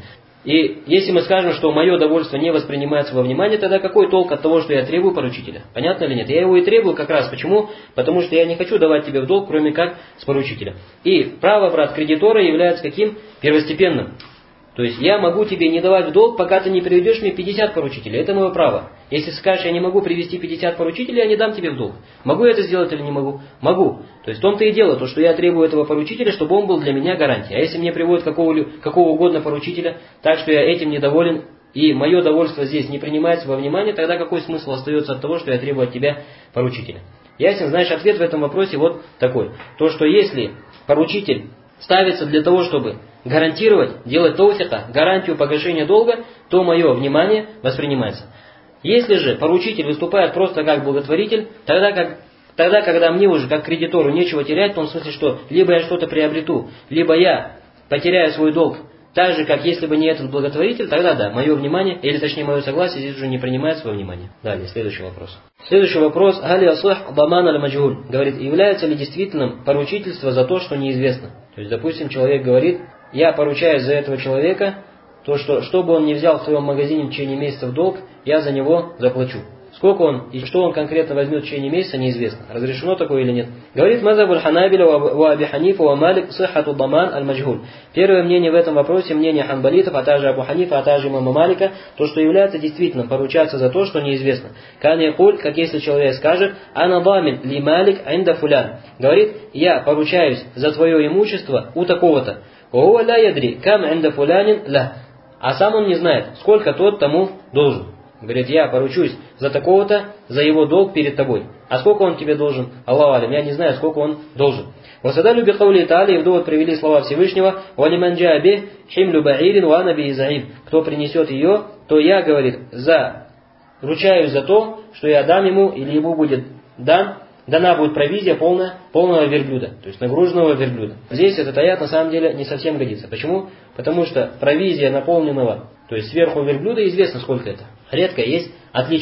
И если мы скажем, что мое довольство не воспринимается во внимание, тогда какой толк от того, что я требую поручителя? Понятно или нет? Я его и требую как раз. Почему? Потому что я не хочу давать тебе в долг, кроме как с поручителя. И право, брат, кредитора является каким? Первостепенным. То есть я могу тебе не давать в долг, пока ты не приведешь мне пятьдесят поручителей. Это мое право. Если скажешь, я не могу привести пятьдесят поручителей, я не дам тебе в долг. Могу я это сделать или не могу? Могу. То есть в том-то и дело, то, что я требую этого поручителя, чтобы он был для меня гарантией. А если мне приводят какого, какого угодно поручителя, так что я этим недоволен, и мое довольство здесь не принимается во внимание, тогда какой смысл остается от того, что я требую от тебя поручителя? Ясен? Знаешь, ответ в этом вопросе вот такой. То, что если поручитель ставится для того, чтобы гарантировать, делать таусика, гарантию погашения долга, то мое внимание воспринимается. Если же поручитель выступает просто как благотворитель, тогда, как, тогда когда мне уже как кредитору нечего терять, в том смысле, что либо я что-то приобрету, либо я потеряю свой долг, так же, как если бы не этот благотворитель, тогда да, мое внимание, или точнее мое согласие здесь уже не принимается во внимание. Далее, следующий вопрос. Следующий вопрос. Али асух баман аль-маджгуль. Говорит, является ли действительным поручительство за то, что неизвестно? То есть, допустим, человек говорит, я поручаюсь за этого человека, то, что, что бы он ни взял в своем магазине в течение месяца в долг, я за него заплачу. Сколько он и что он конкретно возьмет в течение месяца, неизвестно. Разрешено такое или нет. Говорит мазаб аль-ханабиля ва Аби Ханифа ва Малик сиххату даман аль-маджгуль. Первое мнение в этом вопросе, мнение ханбалитов, а также Абу Ханифа, а также имама Малика, то, что является действительно поручаться за то, что неизвестно. Кан якуль, как если человек скажет, ана дамин ли Малик инда фулян. Говорит, я поручаюсь за твое имущество у такого-то. Ва ла ядри кам инда фулянин ла. А сам он не знает, сколько тот тому должен. Говорит, я поручусь за такого-то, за его долг перед тобой. А сколько он тебе должен? Аллаху алим, я не знаю, сколько он должен. Васадалю бикаули та'аля, и в довод привели слова Всевышнего, валиман джа'аби химлю ба'ирин ва ана би заим. Кто принесет ее, то я, говорит, за ручаюсь за то, что я дам ему, или ему будет дан, дана будет провизия полная, полного верблюда, то есть нагруженного верблюда. Здесь этот аят на самом деле не совсем годится. Почему? Потому что провизия наполненного, то есть сверху верблюда, известно сколько это. Редко есть отличие.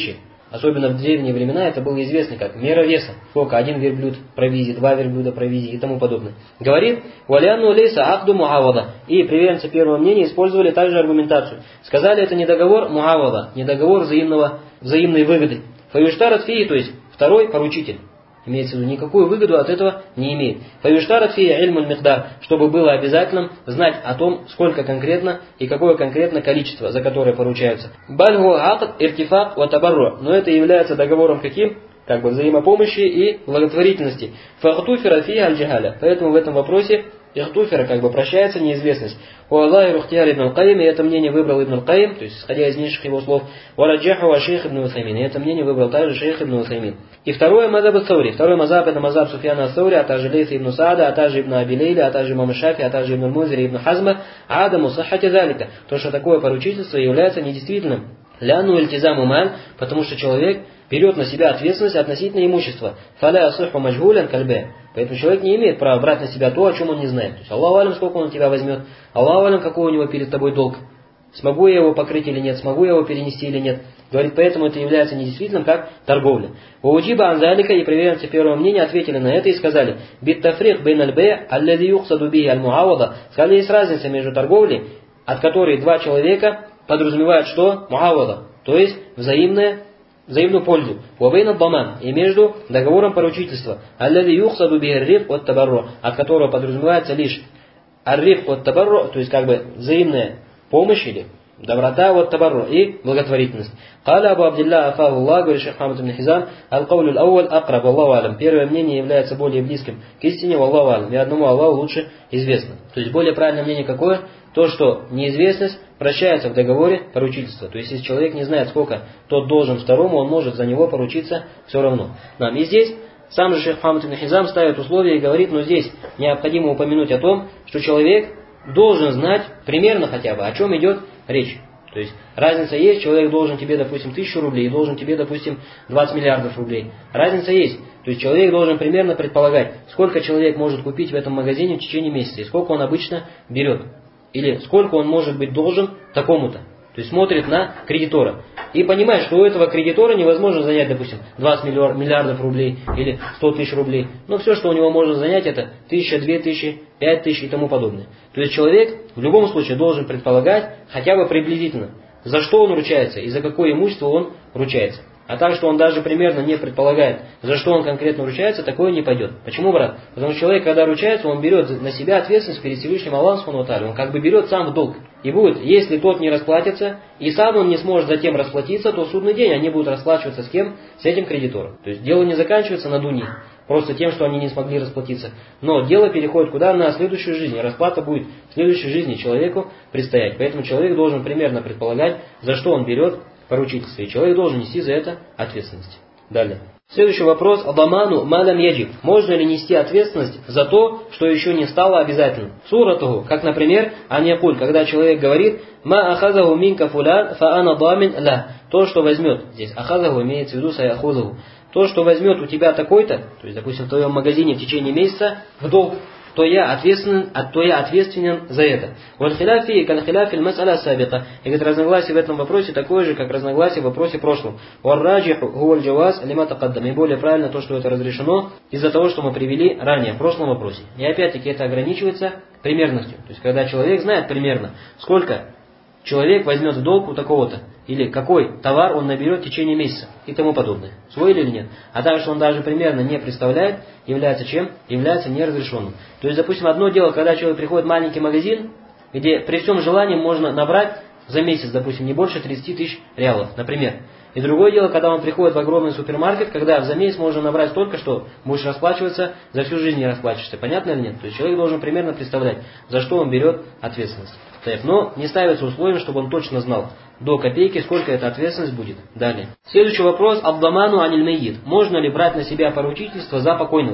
Особенно в древние времена это было известно как мера веса. Сколько? Один верблюд провизии, два верблюда провизии и тому подобное. Говорит, «Валянну лейса акду муавада». И приверженцы первого мнения использовали также аргументацию. Сказали, это не договор муавада, не договор взаимного, взаимной выгоды. Фаюштарат фии, то есть второй поручитель. Имеется в виду, никакую выгоду от этого не имеет. Фаюштарат фии ильмуль микдар, чтобы было обязательным знать о том, сколько конкретно и какое конкретно количество, за которое поручаются. Бальгу акд иртифак ва табарру. Но это является договором каким? Как бы взаимопомощи и благотворительности. Фахтуфира фи аль-джихаля. Поэтому в этом вопросе ихтуфира как бы прощается неизвестность. У Аллахи рухтияр ибн аль-Каим, и это мнение выбрал ибн аль-Каим, то есть исходя из низших его слов. Вараджаху ва шейх ибн Усаймин, и это мнение выбрал также шейх ибн Усаймин. И второе мазаб ат-Саури. Второй мазаб это мазаб Суфьяна ат-Саури, а также Лейса ибн Саада, а также ибн Аби Лейля, а также имам Шафи, а также ибн аль-Мунзири, ибн Хазма, адаму саххати залика. То, что такое поручительство является недействительным. Ляну ильтизаму маль, потому что человек берет на себя ответственность относительно имущества. Фаля асуху маджгулян кальбе. Поэтому человек не имеет права брать на себя то, о чем он не знает. То есть Аллаху алям, сколько он у тебя возьмет, Аллаху алям, какой у него перед тобой долг. Смогу я его покрыть или нет, смогу я его перенести или нет. Говорит, поэтому это является недействительным, как торговля. Уджиба анзалика, и приверженцы первого мнения ответили на это и сказали, биттафрих бейн аль-бэй аллади юхсаду биhi аль-муавада. Сказали, есть разница между торговлей, от которой два человека подразумевают что? Муавада, то есть взаимное взаимную пользу. Вабейна даман, и между договором поручительства, аллади юхсаду биhi ар-риф от табарру, от которого подразумевается лишь ар-риф от табарру, то есть как бы взаимная помощь или доброта от табарру и благотворительность. Каля Абу Абдилля афаху Аллах, говорит шейх Мухаммад ибн Хизам, аль-каулю аль-ауаль акраб, Аллаху алям. Первое мнение является более близким к истине, Аллаху алям, и одному Аллаху лучше известно. То есть более правильное мнение какое? То, что неизвестность прощается в договоре поручительства. То есть если человек не знает, сколько тот должен второму, он может за него поручиться все равно. Нам и здесь сам же шейх Мухаммад ибн Хизам ставит условия и говорит, но здесь необходимо упомянуть о том, что человек должен знать примерно хотя бы, о чем идет речь. То есть разница есть, человек должен тебе, допустим, тысячу рублей, и должен тебе, допустим, двадцать миллиардов рублей. Разница есть. То есть человек должен примерно предполагать, сколько человек может купить в этом магазине в течение месяца, и сколько он обычно берет. Или сколько он может быть должен такому-то. То есть смотрит на кредитора. И понимает, что у этого кредитора невозможно занять, допустим, двадцать миллиардов рублей или сто тысяч рублей. Но все, что у него можно занять, это тысяча, две тысячи, пять тысяч и тому подобное. То есть человек в любом случае должен предполагать хотя бы приблизительно, за что он ручается и за какое имущество он ручается. А так, что он даже примерно не предполагает, за что он конкретно ручается, такое не пойдет. Почему, брат? Потому что человек, когда ручается, он берет на себя ответственность перед Всевышним Аллахом Субхану ва Тааля. Он как бы берет сам в долг. И будет, если тот не расплатится, и сам он не сможет затем расплатиться, то в судный день они будут расплачиваться с кем? С этим кредитором. То есть дело не заканчивается на дуне, просто тем, что они не смогли расплатиться. Но дело переходит куда? На следующую жизнь. Расплата будет в следующей жизни человеку предстоять. Поэтому человек должен примерно предполагать, за что он берет поручительство. И человек должен нести за это ответственность. Далее. Следующий вопрос. Адаману малям яджиб. Можно ли нести ответственность за то, что еще не стало обязательным? Суратуху, как, например, аньякуль, когда человек говорит, ма ахазаху минка фулян, фа ана дамин ля. То, что возьмет, здесь ахазаху имеется в виду саяхузаху. То, что возьмет у тебя такой-то, то есть, допустим, в твоем магазине в течение месяца, в долг, то я ответственен, то я ответственен за это. Валь-хиляфи каль-хиляфи аль-мас'аля сабита. И говорит, разногласие в этом вопросе такое же, как разногласие в вопросе прошлом. Валь-раджиху гуаль-джаваз лима тақаддам. И более правильно то, что это разрешено, из-за того, что мы привели ранее, в прошлом вопросе. И опять-таки это ограничивается примерностью. То есть, когда человек знает примерно, сколько человек возьмет в долг у такого-то, или какой товар он наберет в течение месяца и тому подобное. Свой или нет. А также, что он даже примерно не представляет, является чем? Является неразрешенным. То есть, допустим, одно дело, когда человек приходит в маленький магазин, где при всем желании можно набрать за месяц, допустим, не больше тридцати тысяч реалов, например. И другое дело, когда он приходит в огромный супермаркет, когда за месяц можно набрать столько, что будешь расплачиваться, за всю жизнь не расплачешься. Понятно или нет? То есть человек должен примерно представлять, за что он берет ответственность. Но не ставится условием, чтобы он точно знал до копейки, сколько эта ответственность будет. Далее. Следующий вопрос. Абдаману аниль мейит. Можно ли брать на себя поручительство за покойного?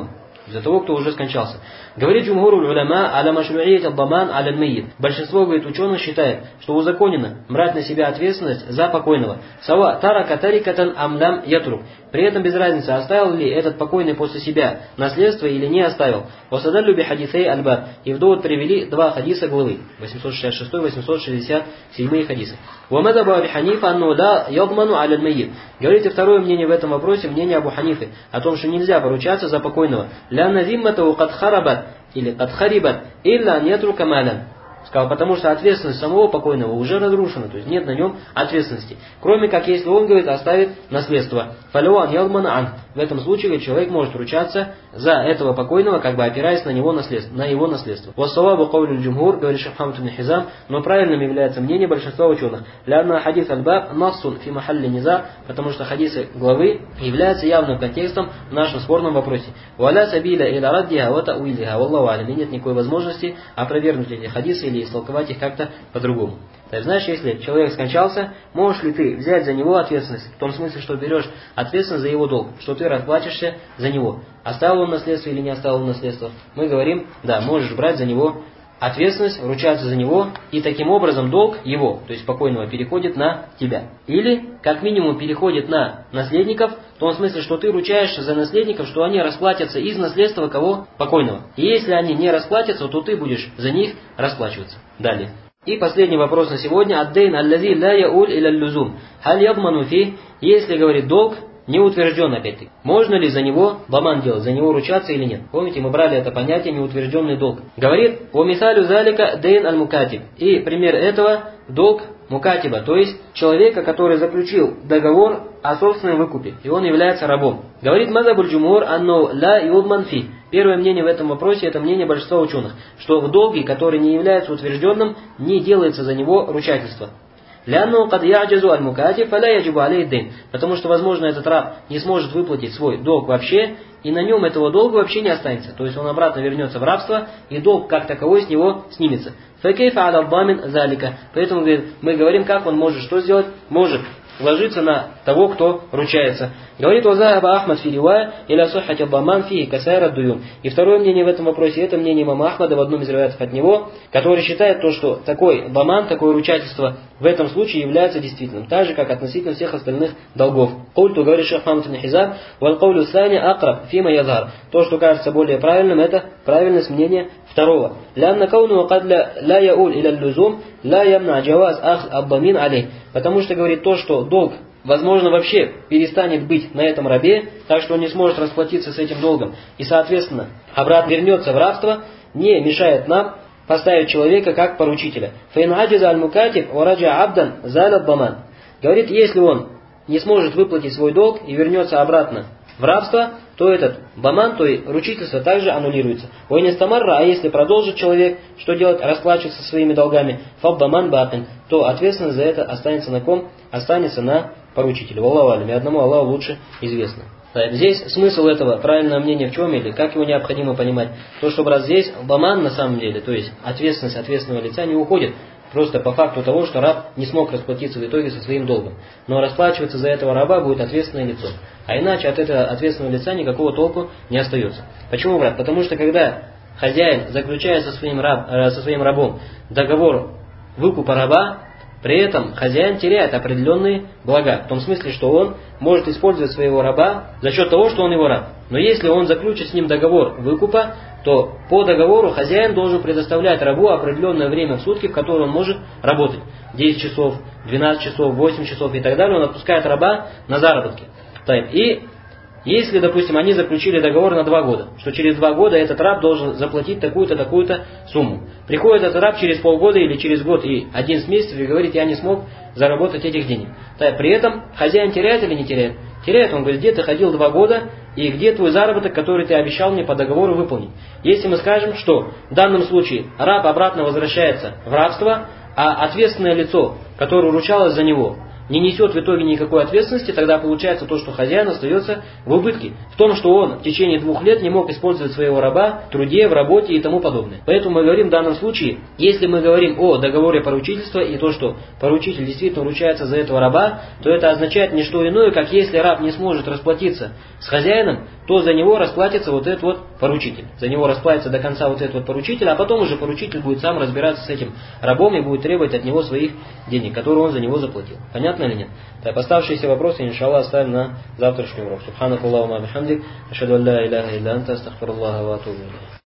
за того, кто уже скончался. Говорит джумхур уляма аля машруият ад-даман аля аль-маййит. Большинство, говорит, ученых считает, что узаконено брать на себя ответственность за покойного. Сава тарака тарикатан амлам ятрук. При этом без разницы, оставил ли этот покойный после себя наследство или не оставил. Васадаллю би хадисей аль-баб. И в довод привели два хадиса главы. восемьсот шестьдесят шестой восемьсот шестьдесят седьмой хадисы. Вамадабу Аби Ханифа анну ла ядману аля аль-маййит. Говорите, второе мнение в этом вопросе, мнение Абу Ханифы, о том, что нельзя поручаться за покойного. Ля зиммату кад харабат или кад харибат илля нетрука малян. Сказал, потому что ответственность самого покойного уже разрушена, то есть нет на нем ответственности. Кроме как, если он, говорит, оставит наследство. Фалюан ялмана ан. В этом случае, говорит, человек может ручаться за этого покойного, как бы опираясь на него наследство, на его наследство. Вассалабу каулю джумхур, говорит Шейх Мухаммад ибн Хизам, но правильным является мнение большинства ученых. Лянна хадис аль-баб нассун фи махалли низа, потому что хадисы главы являются явным контекстом в нашем спорном вопросе. Валя сабиля иля раддиха ва тауилиха, валлаху алям. И нет никакой возможности опровергнуть эти хадисы или истолковать их как-то по-другому. То есть, знаешь, если человек скончался, можешь ли ты взять за него ответственность? В том смысле, что берешь ответственность за его долг, что ты расплатишься за него. Оставил он наследство или не оставил он наследство? Мы говорим, да, можешь брать за него ответственность, ручаться за него, и таким образом долг его, то есть покойного, переходит на тебя. Или, как минимум, переходит на наследников, в том смысле, что ты ручаешься за наследников, что они расплатятся из наследства кого? Покойного. И если они не расплатятся, то ты будешь за них расплачиваться. Далее. И последний вопрос на сегодня. Аддейн аллази ла яуль иля люзум. Халь ядману фи. Если, говорит, долг не утвержден опять-таки. Можно ли за него баман делать, за него ручаться или нет? Помните, мы брали это понятие неутвержденный долг. Говорит, о мисалю залика дейн аль-мукатиб. И пример этого долг мукатиба, то есть человека, который заключил договор о собственном выкупе, и он является рабом. Говорит мазабуль джумур анну ла юдман фи. Первое мнение в этом вопросе, это мнение большинства ученых, что в долге, который не является утвержденным, не делается за него ручательство. Лянну кад яджазу аль-мукатиб фаля яджибу алейхи дейн. Потому что, возможно, этот раб не сможет выплатить свой долг вообще, и на нем этого долга вообще не останется. То есть он обратно вернется в рабство, и долг как таковой с него снимется. Факейфа аля дамин залика. Поэтому, говорит, мы говорим, как он может что сделать? Может ложиться на того, кто ручается. Говорит Вазаба Ахмад фиривая или сухати баман фи касайра дуюм. И второе мнение в этом вопросе, это мнение имама Ахмада в одном из риваятов от него, который считает то, что такой баман, такое ручательство в этом случае является действительным, так же, как относительно всех остальных долгов. Культу, говорит Шейх Мухаммад ибн Хизам, валь каулю сани акраб фима язар. То, что кажется более правильным, это правильность мнения второго. Лянна кауну кад ла яуль иля люзум ла ямна джаваз ах аббамин алей. Потому что, говорит, то, что долг, возможно, вообще перестанет быть на этом рабе, так что он не сможет расплатиться с этим долгом, и, соответственно, обратно вернется в рабство, не мешает нам поставить человека как поручителя. Фаин аджиза аль-мукатиб вараджа абдан залят баман. Говорит, если он не сможет выплатить свой долг и вернется обратно в рабство, то этот баман, то и ручительство также аннулируется. Ой не стамарра, а если продолжит человек, что делать, расплачиваться своими долгами, фаб баман бакин, то ответственность за это останется на ком? Останется на поручителе. Валлаху алям, и одному Аллаху лучше известно. Здесь смысл этого правильного мнения в чем или как его необходимо понимать? То, что, брат, здесь баман на самом деле, то есть ответственность ответственного лица не уходит просто по факту того, что раб не смог расплатиться в итоге со своим долгом. Но расплачиваться за этого раба будет ответственное лицо. А иначе от этого ответственного лица никакого толку не остается. Почему, брат? Потому что когда хозяин заключает со своим, раб, э, со своим рабом договор выкупа раба, при этом хозяин теряет определенные блага. В том смысле, что он может использовать своего раба за счет того, что он его раб. Но если он заключит с ним договор выкупа, то по договору хозяин должен предоставлять рабу определенное время в сутки, в которое он может работать. десять часов, двенадцать часов, восемь часов и так далее. Он отпускает раба на заработки. И если, допустим, они заключили договор на два года, что через два года этот раб должен заплатить такую-то, такую-то сумму. Приходит этот раб через полгода или через год и одиннадцать месяцев и говорит, я не смог заработать этих денег. При этом хозяин теряет или не теряет? Теряет. Он говорит, где ты ходил два года и где твой заработок, который ты обещал мне по договору выполнить. Если мы скажем, что в данном случае раб обратно возвращается в рабство, а ответственное лицо, которое ручалось за него, не несет в итоге никакой ответственности, тогда получается то, что хозяин остается в убытке. В том, что он в течение двух лет не мог использовать своего раба в труде, в работе и тому подобное. Поэтому мы говорим в данном случае, если мы говорим о договоре поручительства и то, что поручитель действительно ручается за этого раба, то это означает не что иное, как если раб не сможет расплатиться с хозяином, то за него расплатится вот этот вот поручитель. За него расплатится до конца вот этот вот поручитель, а потом уже поручитель будет сам разбираться с этим рабом и будет требовать от него своих денег, которые он за него заплатил. Понятно или нет? Так, оставшиеся вопросы, иншаллах, оставим на завтрашний урок. Субханакаллаху ва бихамдик, ашхаду ан ла иляха илля анта, астагфируллаха ва атубу илейх.